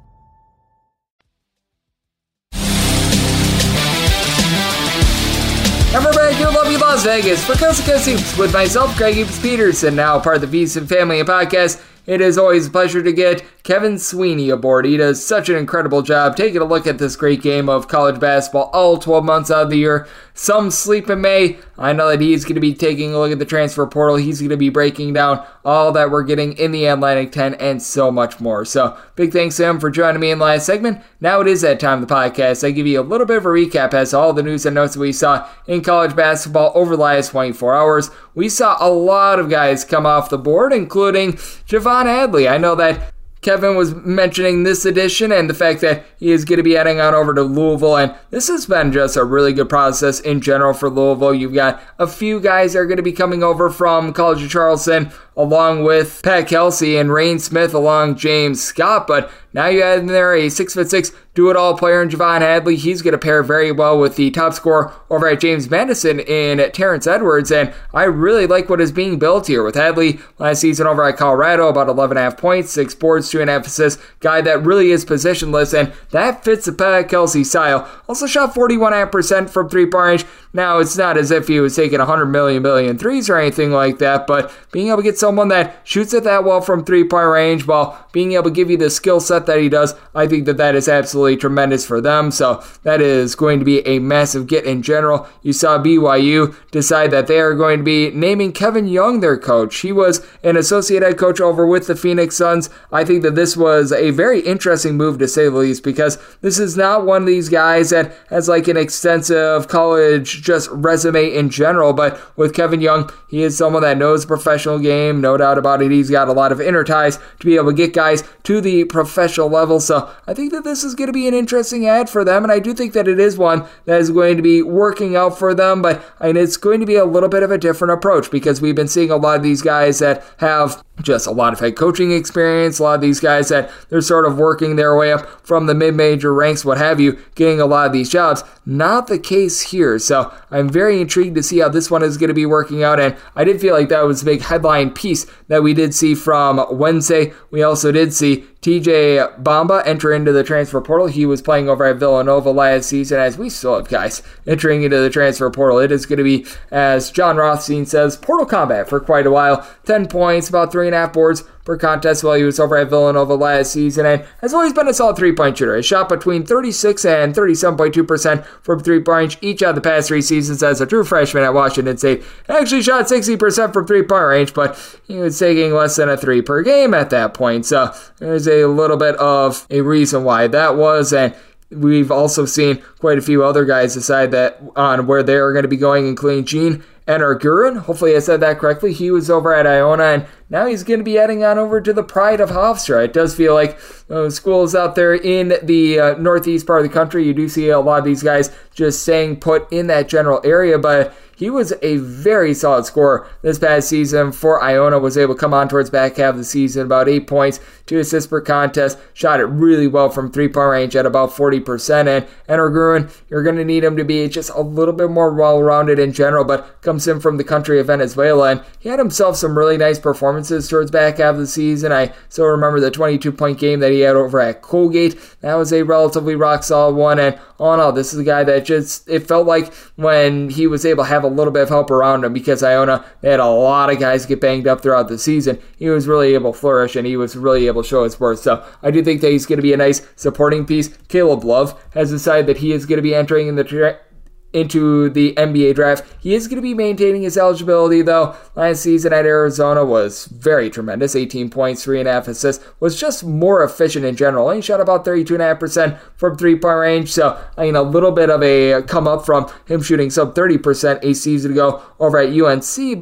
And we're back here in lovely Las Vegas for Coast to Coast Hoops with myself, Greg Hoops Peterson, now part of the VSiN Family Podcast. It is always a pleasure to get Kevin Sweeney aboard. He does such an incredible job taking a look at this great game of college basketball all twelve months out of the year. Some sleep in May. I know that he's going to be taking a look at the transfer portal. He's going to be breaking down all that we're getting in the Atlantic ten and so much more. So big thanks to him for joining me in the last segment. Now it is that time of the podcast. I give you a little bit of a recap as to all the news and notes that we saw in college basketball over the last twenty-four hours. We saw a lot of guys come off the board, including Javon Hadley. I know that Kevin was mentioning this edition and the fact that he is going to be heading on over to Louisville, and this has been just a really good process in general for Louisville. You've got a few guys that are going to be coming over from College of Charleston, along with Pat Kelsey and Rain Smith along James Scott, but now you add in there a six foot six do-it-all player in Javon Hadley. He's going to pair very well with the top scorer over at James Madison in Terrence Edwards, and I really like what is being built here with Hadley last season over at Colorado, about eleven point five points, six boards, two point five assists, guy that really is positionless, and that fits the Pat Kelsey style. Also shot forty-one point five percent from three-point range. Now, it's not as if he was taking one hundred million billion threes or anything like that, but being able to get someone that shoots it that well from three-point range while being able to give you the skill set that he does, I think that that is absolutely tremendous for them. So that is going to be a massive get in general. You saw B Y U decide that they are going to be naming Kevin Young their coach. He was an associate head coach over with the Phoenix Suns. I think that this was a very interesting move, to say the least, because this is not one of these guys that has like an extensive college just resume in general, but with Kevin Young, he is someone that knows the professional game, no doubt about it. He's got a lot of inner ties to be able to get guys to the professional level, so I think that this is going to be an interesting ad for them, and I do think that it is one that is going to be working out for them, but I mean, it's going to be a little bit of a different approach because we've been seeing a lot of these guys that have just a lot of head coaching experience, a lot of these guys that they're sort of working their way up from the mid-major ranks, what have you, getting a lot of these jobs. Not the case here, so I'm very intrigued to see how this one is going to be working out, and I did feel like that was a big headline piece that we did see from Wednesday. We also did see T J Bamba enter into the transfer portal. He was playing over at Villanova last season, as we still have guys entering into the transfer portal. It is going to be, as John Rothstein says, portal combat for quite a while. ten points, about three and a half boards per contest while he was over at Villanova last season, and has always been a solid three-point shooter. He shot between thirty-six and thirty-seven point two percent from three-point range each of the past three seasons as a true freshman at Washington State. Actually shot sixty percent from three-point range, but he was taking less than a three per game at that point, so there's a little bit of a reason why that was, and we've also seen quite a few other guys decide that on where they're going to be going, including Gene Enarguren. Hopefully I said that correctly. He was over at Iona, and now he's going to be heading on over to the Pride of Hofstra. It does feel like uh, schools out there in the uh, northeast part of the country, you do see a lot of these guys just staying put in that general area, but he was a very solid scorer this past season for Iona, was able to come on towards back half of the season, about eight points, two assists per contest, shot it really well from three-point range at about forty percent, and Enarguren, you're going to need him to be just a little bit more well-rounded in general, but comes in from the country of Venezuela, and he had himself some really nice performances towards back half of the season. I still remember the twenty-two point game that he had over at Colgate. That was a relatively rock-solid one, and all in all, this is a guy that just, it felt like when he was able to have a little bit of help around him, because Iona, they had a lot of guys get banged up throughout the season, he was really able to flourish, and he was really able to show his worth. So I do think that he's going to be a nice supporting piece. Caleb Love has decided that he is going to be entering in the tra- into the N B A draft. He is going to be maintaining his eligibility, though. Last season at Arizona was very tremendous. eighteen points, three and a half assists. Was just more efficient in general. He shot about thirty-two point five percent from three-point range. So, I mean, a little bit of a come up from him shooting sub thirty percent a season ago over at U N C. But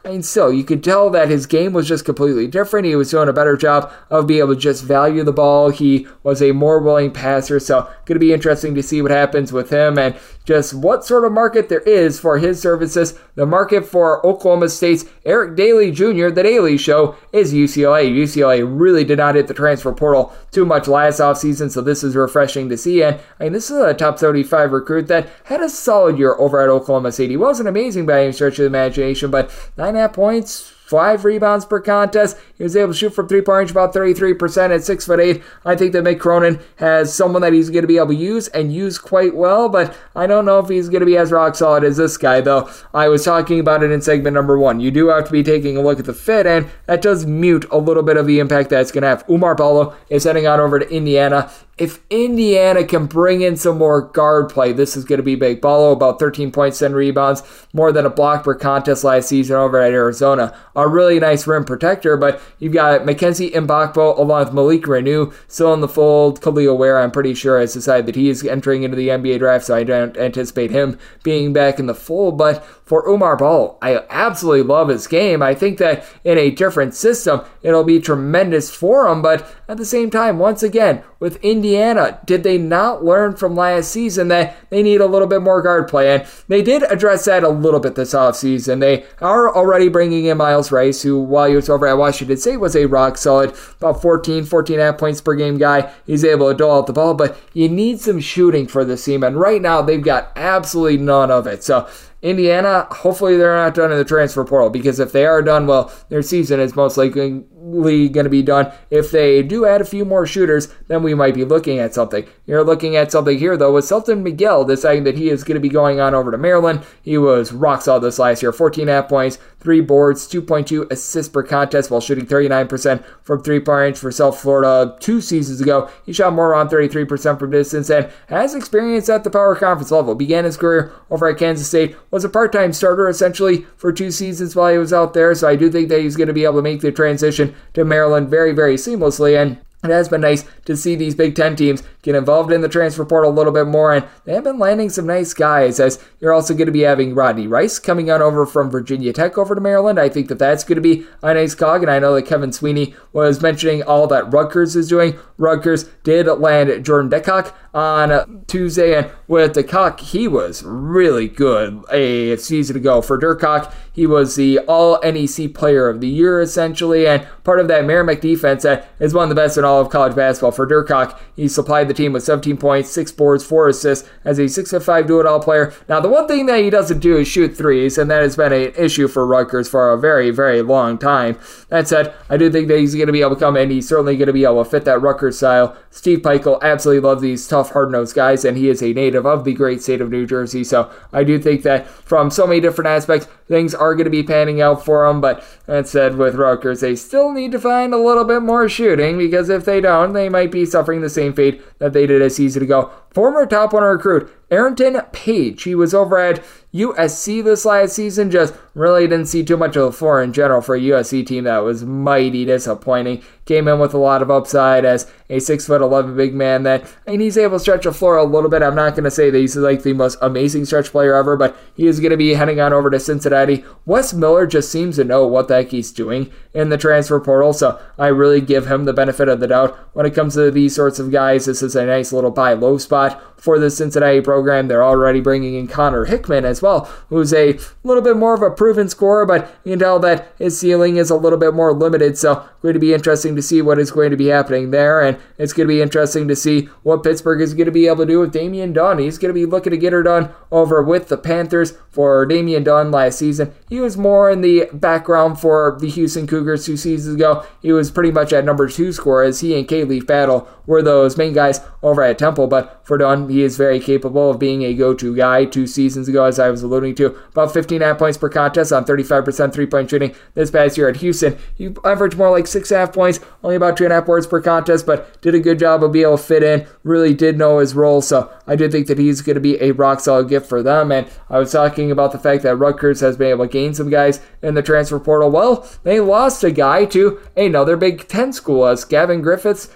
I mean, still, you could tell that his game was just completely different. He was doing a better job of being able to just value the ball. He was a more willing passer, so going to be interesting to see what happens with him and just what sort of market there is for his services. The market for Oklahoma State's Eric Daly Junior, the Daily Show, is U C L A. U C L A really did not hit the transfer portal too much last offseason, so this is refreshing to see. And I mean, this is a top seventy-five recruit that had a solid year over at Oklahoma State. He wasn't amazing by any stretch of the imagination, but nine and a half points, five rebounds per contest. He was able to shoot from three-point range about thirty-three percent at six foot eight. I think that Mick Cronin has someone that he's going to be able to use and use quite well, but I don't know if he's going to be as rock solid as this guy, though. I was talking about it in segment number one. You do have to be taking a look at the fit, and that does mute a little bit of the impact that it's going to have. Oumar Ballo is heading on over to Indiana. If Indiana can bring in some more guard play, this is going to be big. Ballo, about thirteen points, ten rebounds, more than a block per contest last season over at Arizona. A really nice rim protector, but you've got Mackenzie Mbakbo along with Malik Renew still in the fold. Khalil Ware, I'm pretty sure, has decided that he is entering into the N B A draft, so I don't anticipate him being back in the fold. But for Oumar Ballo, I absolutely love his game. I think that in a different system, it'll be tremendous for him, but at the same time, once again, with Indiana, did they not learn from last season that they need a little bit more guard play? And they did address that a little bit this offseason. They are already bringing in Miles Rice, who, while he was over at Washington State, was a rock solid, about fourteen, fourteen and a half points per game guy. He's able to dole out the ball, but you need some shooting for this team, and right now they've got absolutely none of it. So Indiana, hopefully they're not done in the transfer portal, because if they are done, well, their season is most likely going to be done. If they do add a few more shooters, then we might be looking at something. You're looking at something here, though, with Selton Miguel deciding that he is going to be going on over to Maryland. He was rock solid this last year, fourteen and a half points, three boards, two point two assists per contest while shooting thirty-nine percent from three-point range for South Florida two seasons ago. He shot more around thirty-three percent from distance and has experience at the power conference level. Began his career over at Kansas State, was a part-time starter essentially for two seasons while he was out there, so I do think that he's going to be able to make the transition to Maryland very, very seamlessly, and it has been nice to see these Big Ten teams get involved in the transfer portal a little bit more, and they have been landing some nice guys, as you're also going to be having Rodney Rice coming on over from Virginia Tech over to Maryland. I think that that's going to be a nice cog, and I know that Kevin Sweeney was mentioning all that Rutgers is doing. Rutgers did land Jordan Decock on Tuesday, and with Decock, he was really good a season ago. For Durcock, he was the All-N E C Player of the Year, essentially, and part of that Merrimack defense that is one of the best in all of college basketball. For Durcock, he supplied the team with seventeen points, six boards, four assists as a six foot five do-it-all player. Now, the one thing that he doesn't do is shoot threes, and that has been an issue for Rutgers for a very, very long time. That said, I do think that he's going to be able to come in. He's certainly going to be able to fit that Rutgers style. Steve Peichel absolutely loves these tough, hard-nosed guys, and he is a native of the great state of New Jersey, so I do think that from so many different aspects, things are going to be panning out for him. But that said, with Rutgers, they still need to find a little bit more shooting, because if they don't, they might be suffering the same fate that they did a season ago. Former top one recruit Arrington Page, he was over at U S C this last season, just really didn't see too much of the floor in general for a U S C team that was mighty disappointing. Came in with a lot of upside as a six foot eleven big man that, I mean, he's able to stretch the floor a little bit. I'm not going to say that he's like the most amazing stretch player ever, but he is going to be heading on over to Cincinnati. Wes Miller just seems to know what the heck he's doing in the transfer portal, so I really give him the benefit of the doubt. When it comes to these sorts of guys, this is a nice little buy low spot for the Cincinnati program. They're already bringing in Connor Hickman as well, who's a little bit more of a proven scorer, but you can tell that his ceiling is a little bit more limited, so going to be interesting to see what is going to be happening there, and it's going to be interesting to see what Pittsburgh is going to be able to do with Damian Dunn. He's going to be looking to get her done over with the Panthers. For Damian Dunn last season, he was more in the background for the Houston Cougars two seasons ago. He was pretty much at number two scorer, as he and K-Leaf Battle were those main guys over at Temple, but for Dunn, he is very capable of being a go-to guy. Two seasons ago, as I was alluding to, about fifteen and a half points per contest on thirty-five percent three-point shooting. This past year at Houston, he averaged more like six and a half points, only about two and a half boards per contest, but did a good job of being able to fit in, really did know his role, so I do think that he's going to be a rock-solid gift for them. And I was talking about the fact that Rutgers has been able to gain some guys in the transfer portal. Well, they lost a guy to another Big Ten school, as Gavin Griffiths,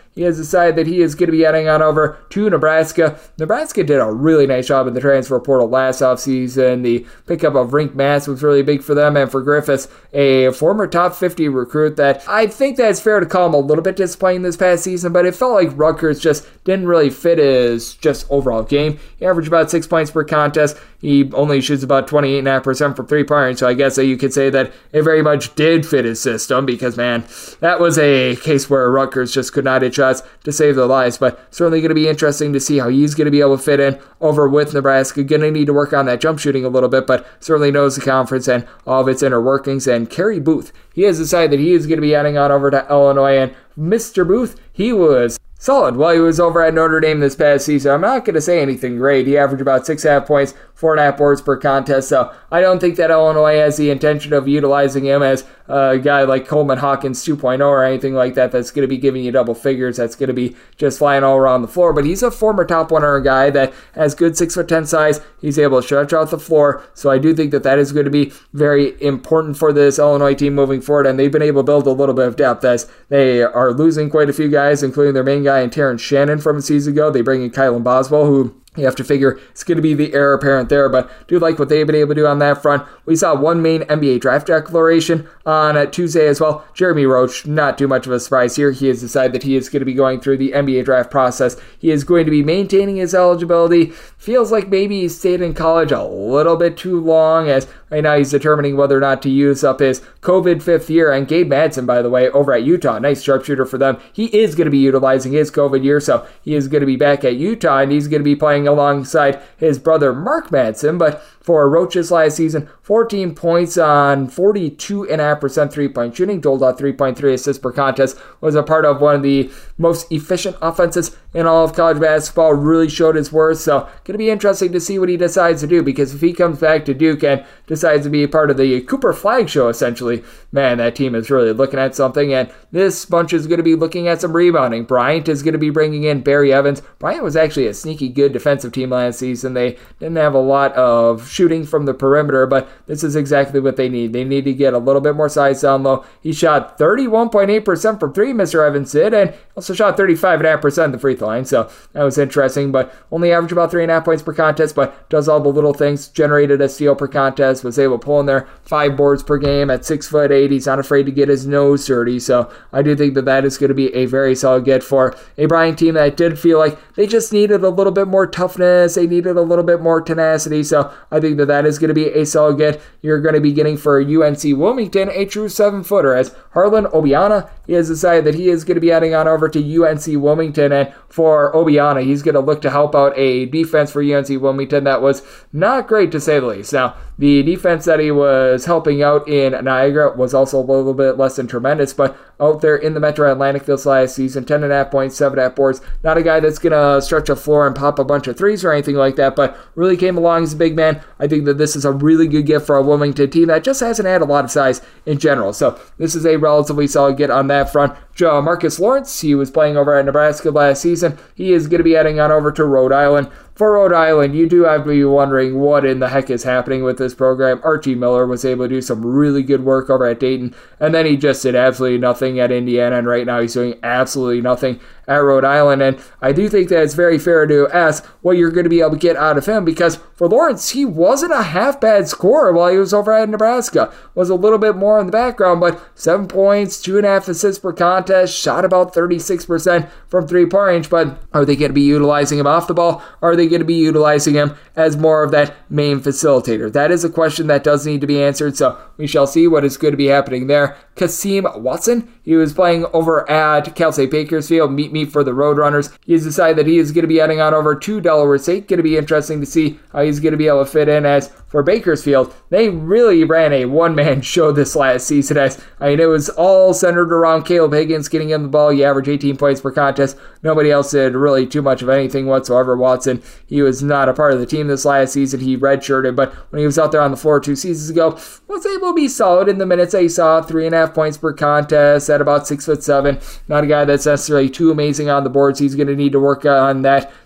he has decided that he is going to be heading on over to Nebraska. Nebraska did a really nice job in the transfer portal last offseason. The pickup of Rink Mass was really big for them, and for Griffiths, a former top fifty recruit that I think that it's fair to call him a little bit disappointing this past season, but it felt like Rutgers just didn't really fit his just overall game. He averaged about six points per contest. He only shoots about twenty-eight point five percent from three-point, so I guess that you could say that it very much did fit his system because, man, that was a case where Rutgers just could not hit shots to save their lives, but certainly going to be interesting to see how he's going to be able to fit in over with Nebraska. Going to need to work on that jump shooting a little bit, but certainly knows the conference and all of its inner workings. And Kerry Booth, he has decided that he is going to be heading on over to Illinois, and Mister Booth, he was solid while he was over at Notre Dame this past season. I'm not going to say anything great. He averaged about six and a half points, four and a half boards per contest, so I don't think that Illinois has the intention of utilizing him as a guy like Coleman Hawkins two point oh or anything like that that's going to be giving you double figures, that's going to be just flying all around the floor, but he's a former top one hundred guy that has good six foot ten size. He's able to stretch out the floor, so I do think that that is going to be very important for this Illinois team moving forward, and they've been able to build a little bit of depth as they are losing quite a few guys, including their main guy and Terrence Shannon from a season ago. They bring in Kylan Boswell, who you have to figure it's going to be the heir apparent there, but do like what they've been able to do on that front. We saw one main N B A draft declaration on uh, Tuesday as well. Jeremy Roach, not too much of a surprise here. He has decided that he is going to be going through the N B A draft process. He is going to be maintaining his eligibility. Feels like maybe he stayed in college a little bit too long, as right now he's determining whether or not to use up his COVID fifth year. And Gabe Madsen, by the way, over at Utah, nice sharpshooter for them. He is going to be utilizing his COVID year, so he is going to be back at Utah, and he's going to be playing alongside his brother Mark Madsen. But for Roach's last season, fourteen points on forty-two point five percent three-point shooting, doled out three point three assists per contest, was a part of one of the most efficient offenses in all of college basketball, really showed his worth. So going to be interesting to see what he decides to do, because if he comes back to Duke and decides to be a part of the Cooper Flag show, essentially, man, that team is really looking at something, and this bunch is going to be looking at some rebounding. Bryant is going to be bringing in Barry Evans. Bryant was actually a sneaky good defensive team last season. They didn't have a lot of shooting from the perimeter, but this is exactly what they need. They need to get a little bit more size down low. He shot thirty-one point eight percent from three, Mister Evans did, and also shot thirty-five point five percent the free throw line, so that was interesting, but only averaged about three and a half points per contest, but does all the little things, generated a steal per contest, was able to pull in there five boards per game at six foot eight. He's not afraid to get his nose dirty, so I do think that that is going to be a very solid get for a Bryant team that did feel like they just needed a little bit more toughness, they needed a little bit more tenacity, so I think that that is going to be a solid get. You're going to be getting for U N C Wilmington a true seven-footer, as Harlan Obiana, he has decided that he is going to be heading on over to U N C Wilmington, and for Obiana, he's going to look to help out a defense for U N C Wilmington that was not great, to say the least. Now, the defense that he was helping out in Niagara was also a little bit less than tremendous, but out there in the Metro Atlantic this last season, ten point five points, seven point five boards. Not a guy that's going to stretch a floor and pop a bunch of threes or anything like that, but really came along as a big man. I think that this is a really good gift for a Wilmington team that just hasn't had a lot of size in general. So this is a relatively solid get on that front. Joe Marcus Lawrence, he was playing over at Nebraska last season. He is going to be heading on over to Rhode Island. For Rhode Island, you do have to be wondering what in the heck is happening with this program. Archie Miller was able to do some really good work over at Dayton, and then he just did absolutely nothing at Indiana, and right now he's doing absolutely nothing at Rhode Island. And I do think that it's very fair to ask what you're going to be able to get out of him, because for Lawrence, he wasn't a half bad scorer while he was over at Nebraska. Was a little bit more in the background, but seven points, two and a half assists per contest, shot about thirty-six percent from three-point range. But are they going to be utilizing him off the ball? Are they going to be utilizing him as more of that main facilitator? That is a question that does need to be answered, so we shall see what is going to be happening there. Kasim Watson, he was playing over at Cal State Bakersfield. Meet me for the Roadrunners. He has decided that he is going to be heading on over to Delaware State. Going to be interesting to see how he's going to be able to fit in, as for Bakersfield, they really ran a one-man show this last season. As I mean, it was all centered around Caleb Higgins getting in the ball. He averaged eighteen points per contest. Nobody else did really too much of anything whatsoever. Watson, he was not a part of the team this last season. He redshirted, but when he was out there on the floor two seasons ago, was able to be solid in the minutes that he saw. Three and a half points per contest at about six foot seven. Not a guy that's necessarily too amazing on the boards. He's going to need to work on that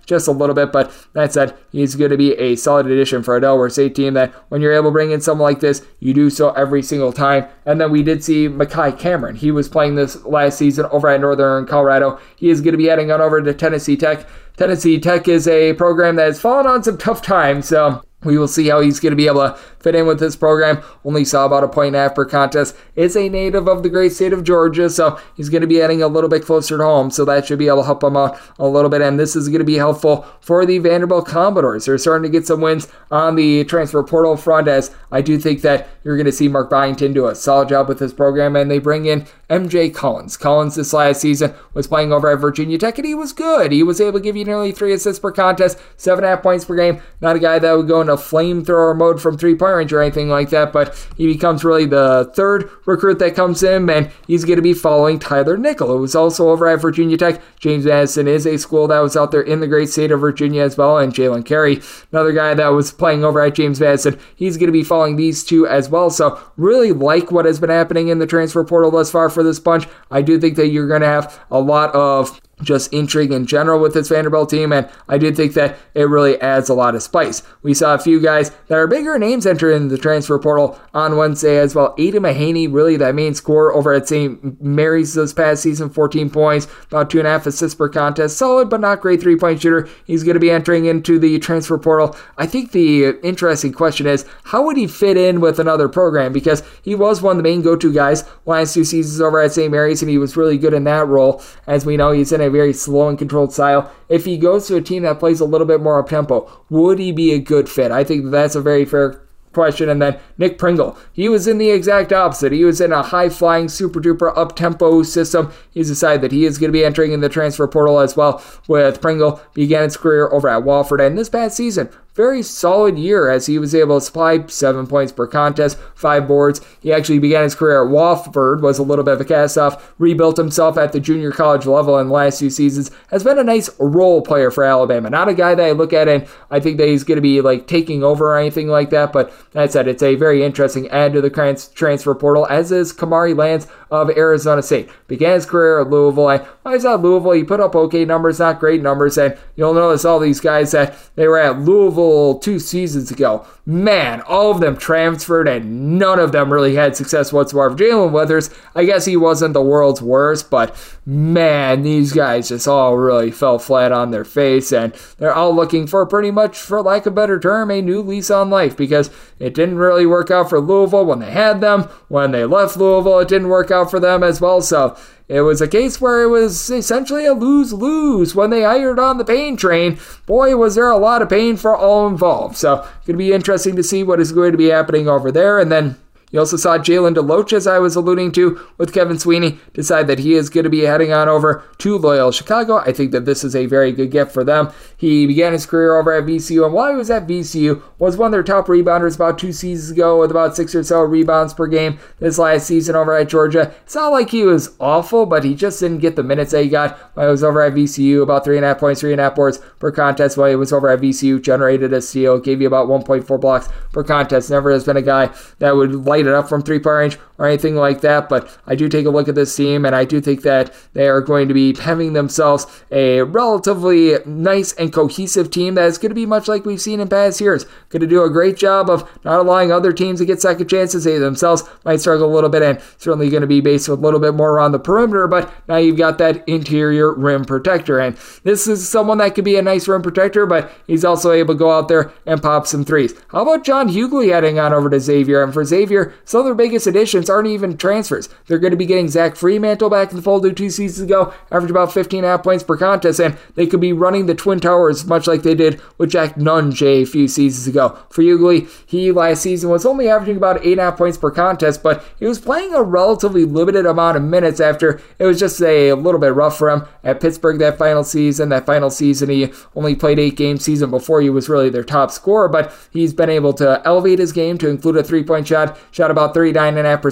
just a little bit, but that said, he's going to be a solid addition for a Delaware State team that when you're able to bring in someone like this, you do so every single time. And then we did see Makai Cameron. He was playing this last season over at Northern Colorado. He is going to be heading on over to Tennessee Tech. Tennessee Tech is a program that has fallen on some tough times, so we will see how he's going to be able to fit in with this program. Only saw about a point and a half per contest. Is a native of the great state of Georgia, so he's going to be heading a little bit closer to home, so that should be able to help him out a little bit, and this is going to be helpful for the Vanderbilt Commodores. They're starting to get some wins on the transfer portal front, as I do think that you're going to see Mark Byington do a solid job with this program, and they bring in M J Collins. Collins this last season was playing over at Virginia Tech, and he was good. He was able to give you nearly three assists per contest, seven and a half points per game. Not a guy that would go into flamethrower mode from three-point range or anything like that, but he becomes really the third recruit that comes in, and he's going to be following Tyler Nickel, who was also over at Virginia Tech. James Madison is a school that was out there in the great state of Virginia as well, and Jalen Carey, another guy that was playing over at James Madison. He's going to be following these two as well, so really like what has been happening in the transfer portal thus far for this bunch. I do think that you're going to have a lot of just intrigue in general with this Vanderbilt team, and I do think that it really adds a lot of spice. We saw a few guys that are bigger names enter in the transfer portal on Wednesday as well. Aiden Mahaney, really that main scorer over at Saint Mary's this past season, fourteen points, about two and a half assists per contest, solid but not great three-point shooter. He's going to be entering into the transfer portal. I think the interesting question is, how would he fit in with another program? Because he was one of the main go-to guys last two seasons over at Saint Mary's, and he was really good in that role. As we know, he's in a very slow and controlled style. If he goes to a team that plays a little bit more up-tempo, would he be a good fit? I think that's a very fair question. And then Nick Pringle, he was in the exact opposite. He was in a high-flying, super-duper up-tempo system. He's decided that he is going to be entering in the transfer portal as well, with Pringle began his career over at Wofford, and this past season, very solid year as he was able to supply seven points per contest, five boards. He actually began his career at Wofford, was a little bit of a cast-off, rebuilt himself at the junior college level in the last few seasons, has been a nice role player for Alabama. Not a guy that I look at and I think that he's going to be like taking over or anything like that, but that said, it's a very interesting add to the trans- transfer portal, as is Kamari Lands of Arizona State. Began his career at Louisville, and while he's at Louisville, he put up okay numbers, not great numbers, and you'll notice all these guys that they were at Louisville two seasons ago. Man, all of them transferred, and none of them really had success whatsoever. Jalen Withers, I guess he wasn't the world's worst, but man, these guys just all really fell flat on their face, and they're all looking for pretty much, for lack of a better term, a new lease on life, because it didn't really work out for Louisville when they had them. When they left Louisville, it didn't work out for them as well, so it was a case where it was essentially a lose-lose when they hired on the pain train. Boy, was there a lot of pain for all involved. So, going to be interesting to see what is going to be happening over there. And then you also saw Jalen DeLoach, as I was alluding to, with Kevin Sweeney, decide that he is going to be heading on over to Loyola Chicago. I think that this is a very good gift for them. He began his career over at V C U, and while he was at V C U, was one of their top rebounders about two seasons ago with about six or so rebounds per game. This last season over at Georgia, it's not like he was awful, but he just didn't get the minutes that he got while he was over at V C U. About three and a half points, three and a half boards per contest while he was over at V C U. Generated a steal, gave you about one point four blocks per contest. Never has been a guy that would light it up from three-point range or anything like that, but I do take a look at this team, and I do think that they are going to be having themselves a relatively nice and cohesive team that is going to be much like we've seen in past years. Going to do a great job of not allowing other teams to get second chances. They themselves might struggle a little bit, and certainly going to be based a little bit more around the perimeter, but now you've got that interior rim protector, and this is someone that could be a nice rim protector, but he's also able to go out there and pop some threes. How about John Hughley heading on over to Xavier? And for Xavier, some of their biggest additions aren't even transfers. They're going to be getting Zach Fremantle back in the fold two seasons ago, averaged about fifteen and a half points per contest, and they could be running the Twin Towers much like they did with Jack Nunge a few seasons ago. For Hughley, he last season was only averaging about eight and a half points per contest, but he was playing a relatively limited amount of minutes after it was just a little bit rough for him at Pittsburgh that final season. That final season, he only played eight games season before he was really their top scorer, but he's been able to elevate his game to include a three-point shot, shot about thirty-nine point five percent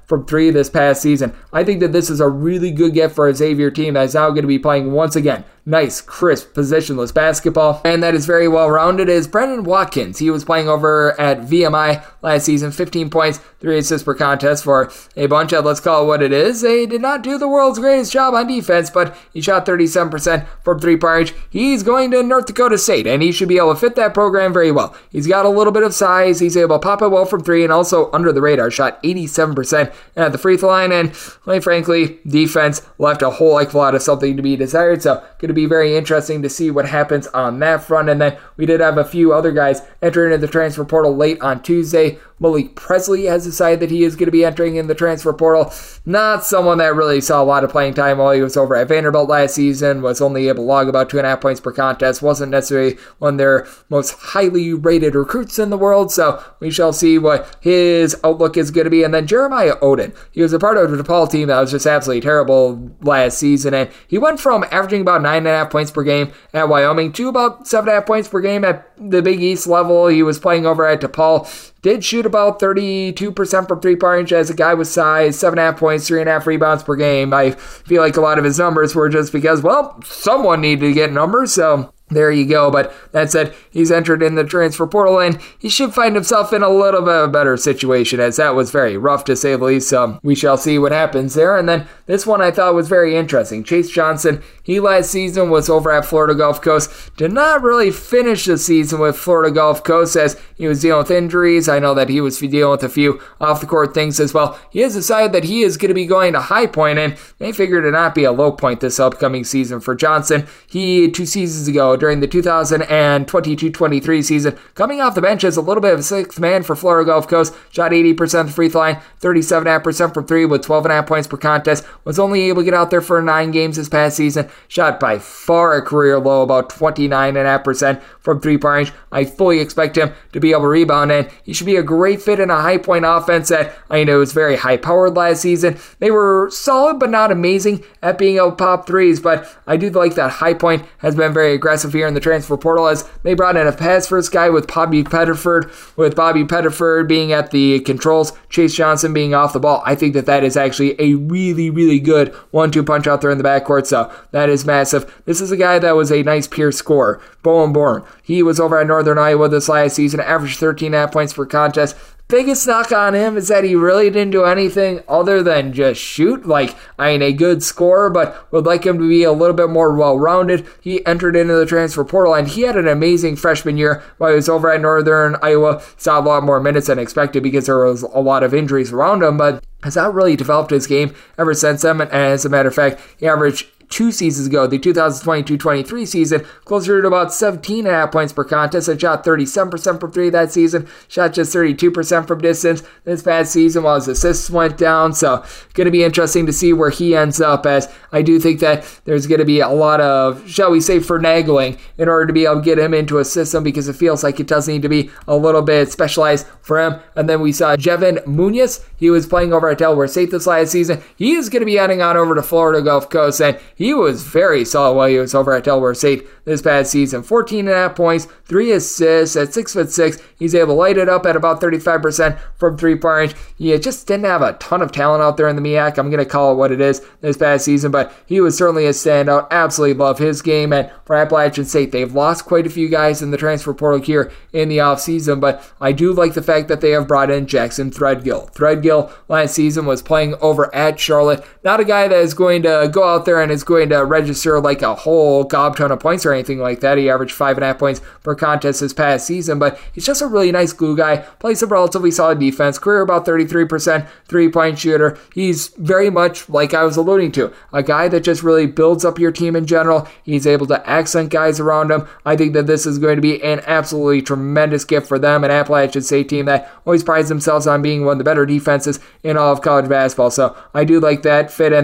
from three this past season. I think that this is a really good get for a Xavier team that is now going to be playing once again nice, crisp, positionless basketball, and that is very well rounded is Brendan Watkins. He was playing over at V M I last season, fifteen points, three assists per contest for a bunch of, let's call it what it is. They did not do the world's greatest job on defense, but he shot thirty-seven percent from three-point range. He's going to North Dakota State, and he should be able to fit that program very well. He's got a little bit of size. He's able to pop it well from three, and also under the radar, shot eighty-seven percent at the free throw line, and quite frankly, defense left a whole heck of a lot of something to be desired, so going to be very interesting to see what happens on that front. And then we did have a few other guys enter into the transfer portal late on Tuesday. Malik Presley has decided that he is going to be entering in the transfer portal. Not someone that really saw a lot of playing time while he was over at Vanderbilt last season, was only able to log about two and a half points per contest, wasn't necessarily one of their most highly rated recruits in the world, so we shall see what his outlook is going to be. And then Jeremiah Oden, he was a part of the DePaul team that was just absolutely terrible last season, and he went from averaging about nine and a half points per game at Wyoming to about seven and a half points per game at the Big East level. He was playing over at DePaul. Did shoot about thirty-two percent from three-point range as a guy with size, seven and a half points, three and a half rebounds per game. I feel like a lot of his numbers were just because, well, someone needed to get numbers, so there you go. But that said, he's entered in the transfer portal, and he should find himself in a little bit of a better situation, as that was very rough to say the least. So we shall see what happens there. And then this one I thought was very interesting. Chase Johnson, he last season was over at Florida Gulf Coast. Did not really finish the season with Florida Gulf Coast as he was dealing with injuries. I know that he was dealing with a few off-the-court things as well. He has decided that he is going to be going to High Point, and they figure to not be a low point this upcoming season for Johnson. He, two seasons ago, during the two thousand twenty-two twenty-three season, coming off the bench as a little bit of a sixth man for Florida Gulf Coast, shot eighty percent free throw line, thirty-seven point five percent from three with twelve point five points per contest, was only able to get out there for nine games this past season, shot by far a career low, about twenty-nine point five percent from three-point range. I fully expect him to be able to rebound, and he should be a great fit in a High Point offense that I know is very high-powered last season. They were solid but not amazing at being able to pop threes, but I do like that High Point has been very aggressive here in the transfer portal as they brought in a pass-first guy with Bobby Pettiford, with Bobby Pettiford being at the controls, Chase Johnson being off the ball. I think that that is actually a really, really good one two punch out there in the backcourt, so that is massive. This is a guy that was a nice pure scorer. Bowen Bourne, he was over at Northern Iowa this last season, averaged thirteen point five points per contest. Biggest knock on him is that he really didn't do anything other than just shoot. Like, I mean, a good scorer, but would like him to be a little bit more well-rounded. He entered into the transfer portal, and he had an amazing freshman year while he was over at Northern Iowa. Saw a lot more minutes than expected because there was a lot of injuries around him, but has not really developed his game ever since then. And as a matter of fact, he averaged two seasons ago, the two thousand twenty-two twenty-three season, closer to about seventeen point five points per contest, and shot thirty-seven percent from three that season, shot just thirty-two percent from distance this past season while his assists went down. So going to be interesting to see where he ends up, as I do think that there's going to be a lot of, shall we say, finagling in order to be able to get him into a system, because it feels like it does need to be a little bit specialized for him. And then we saw Jevin Munoz. He was playing over at Delaware State this last season. He is going to be heading on over to Florida Gulf Coast, and he was very solid while he was over at Delaware State this past season. fourteen point five points, three assists at six foot six. He's able to light it up at about thirty-five percent from three-point range. He just didn't have a ton of talent out there in the M E A C. I'm going to call it what it is this past season, but he was certainly a standout. Absolutely love his game. And for Appalachian State, they've lost quite a few guys in the transfer portal here in the offseason, but I do like the fact that they have brought in Jackson Threadgill. Threadgill last season was playing over at Charlotte. Not a guy that is going to go out there and is going to register like a whole gob ton of points or anything like that. He averaged five and a half points per contest this past season, but he's just a really nice glue guy, plays some relatively solid defense, career about thirty-three percent three-point shooter. He's very much, like I was alluding to, a guy that just really builds up your team in general. He's able to accent guys around him. I think that this is going to be an absolutely tremendous gift for them, an Appalachian State team that always prides themselves on being one of the better defenses in all of college basketball. So I do like that fit. And then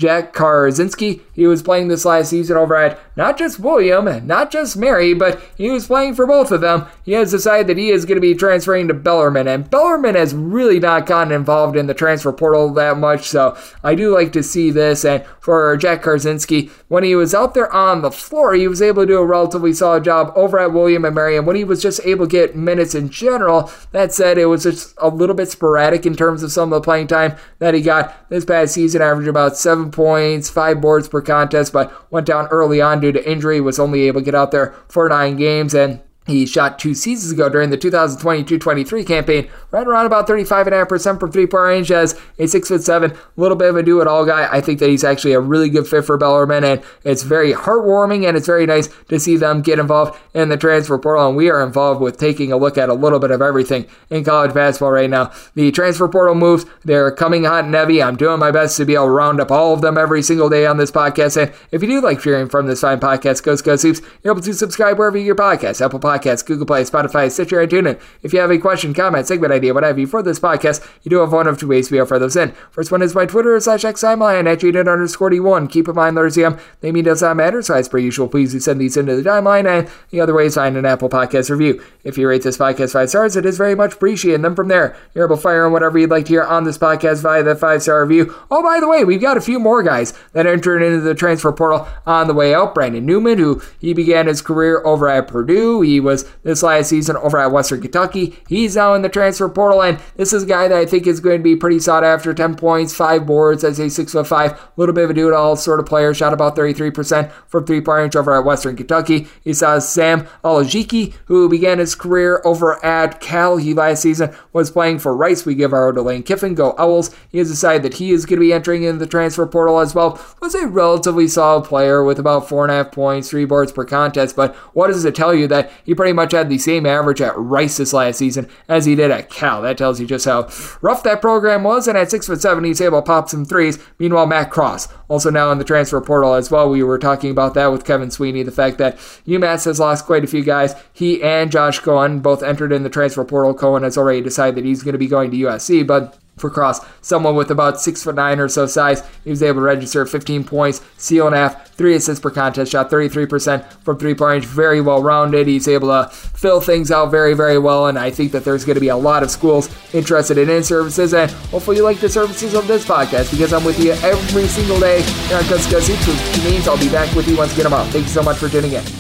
Jack Karzinski. He was playing this last season over at not just William and not just Mary, but he was playing for both of them. He has decided that he is going to be transferring to Bellarmine, and Bellarmine has really not gotten involved in the transfer portal that much, so I do like to see this. And for Jack Karzinski, when he was out there on the floor, he was able to do a relatively solid job over at William and Mary, and when he was just able to get minutes in general, that said, it was just a little bit sporadic in terms of some of the playing time that he got this past season, averaging about seven points, five boards per contest, but went down early on due to injury, was only able to get out there for nine games, and he shot two seasons ago during the two thousand twenty-two twenty-three campaign, right around about thirty-five point five percent from three-point range as a six foot seven, a little bit of a do-it-all guy. I think that he's actually a really good fit for Bellarmine, and it's very heartwarming, and it's very nice to see them get involved in the transfer portal, and we are involved with taking a look at a little bit of everything in college basketball right now. The transfer portal moves, they're coming hot and heavy. I'm doing my best to be able to round up all of them every single day on this podcast, and if you do like hearing from this fine podcast, Coast to Coast Hoops, you're able to subscribe wherever you get your podcasts, Apple Podcasts, Podcasts, Google Play, Spotify, Stitcher, and TuneIn. If you have a question, comment, segment idea, what have you for this podcast, you do have one of two ways to be able to throw those in. First one is my Twitter slash X timeline at Jaden underscore D1. Keep in mind, there's the name me does not matter, so as per usual, please do send these into the timeline, and the other way is find an Apple Podcast review. If you rate this podcast five stars, it is very much appreciated. And then from there, you're able to fire on whatever you'd like to hear on this podcast via that five-star review. Oh, by the way, we've got a few more guys that entered into the transfer portal on the way out. Brandon Newman, who he began his career over at Purdue. He was this last season over at Western Kentucky. He's now in the transfer portal, and this is a guy that I think is going to be pretty sought after. ten points, five boards as a six foot five, a little bit of a do-it-all sort of player. Shot about thirty-three percent from three-point range over at Western Kentucky. He saw Sam Olajiki, who began his career over at Cal. He last season was playing for Rice. We give our to Lane Kiffin. Go Owls. He has decided that he is going to be entering into the transfer portal as well. Was a relatively solid player with about four and a half points, three boards per contest, but what does it tell you that he pretty much had the same average at Rice this last season as he did at Cal? That tells you just how rough that program was, and at six foot seven, he's able to pop some threes. Meanwhile, Matt Cross, also now in the transfer portal as well. We were talking about that with Kevin Sweeney, the fact that UMass has lost quite a few guys. He and Josh Cohen both entered in the transfer portal. Cohen has already decided that he's going to be going to U S C, but for Cross, someone with about six foot nine or so size, he was able to register fifteen points, steal and a half, three assists per contest, shot thirty-three percent from three-point range, very well rounded. He's able to fill things out very, very well, and I think that there's going to be a lot of schools interested in his services, and hopefully you like the services of this podcast, because I'm with you every single day here on Coast to Coast Hoops, which means I'll be back with you once again tomorrow. Thank you so much for tuning in.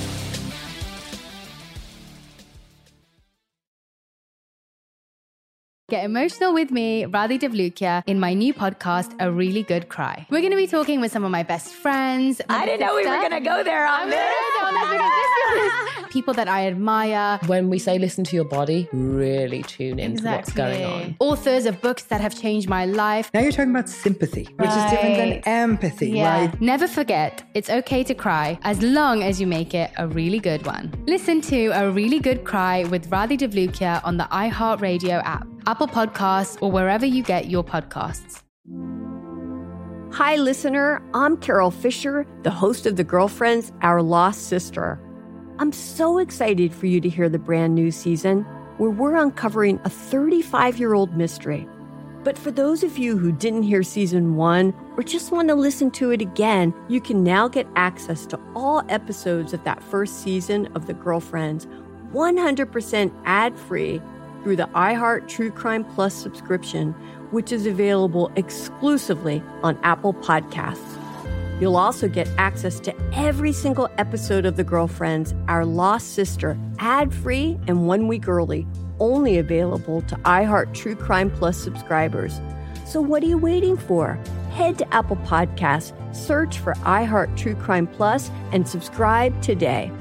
Get emotional with me, Radhi Devlukia, in my new podcast, A Really Good Cry. We're going to be talking with some of my best friends. I didn't know we were going to go there on this. People that I admire. When we say listen to your body, really tune into Exactly. what's going on. Authors of books that have changed my life. Now you're talking about sympathy, which Right. is different than empathy, Yeah. right? Never forget, it's okay to cry as long as you make it a really good one. Listen to A Really Good Cry with Radhi Devlukia on the iHeartRadio app, Apple Podcasts, or wherever you get your podcasts. Hi, listener. I'm Carol Fisher, the host of The Girlfriends, Our Lost Sister. I'm so excited for you to hear the brand new season where we're uncovering a thirty-five-year-old mystery. But for those of you who didn't hear season one or just want to listen to it again, you can now get access to all episodes of that first season of The Girlfriends one hundred percent ad-free through the iHeart True Crime Plus subscription, which is available exclusively on Apple Podcasts. You'll also get access to every single episode of The Girlfriends, Our Lost Sister, ad-free and one week early, only available to iHeart True Crime Plus subscribers. So what are you waiting for? Head to Apple Podcasts, search for iHeart True Crime Plus, and subscribe today.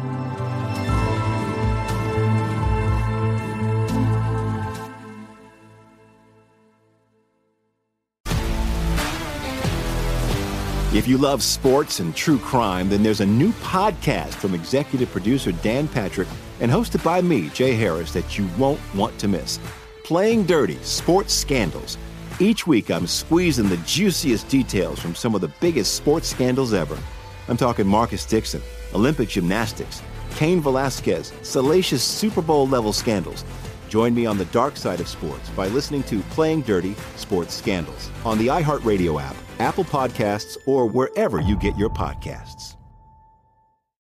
If you love sports and true crime, then there's a new podcast from executive producer Dan Patrick and hosted by me, Jay Harris, that you won't want to miss. Playing Dirty: Sports Scandals. Each week, I'm squeezing the juiciest details from some of the biggest sports scandals ever. I'm talking Marcus Dixon, Olympic gymnastics, Cain Velasquez, salacious Super Bowl-level scandals, Join me on the dark side of sports by listening to Playing Dirty Sports Scandals on the iHeartRadio app, Apple Podcasts, or wherever you get your podcasts.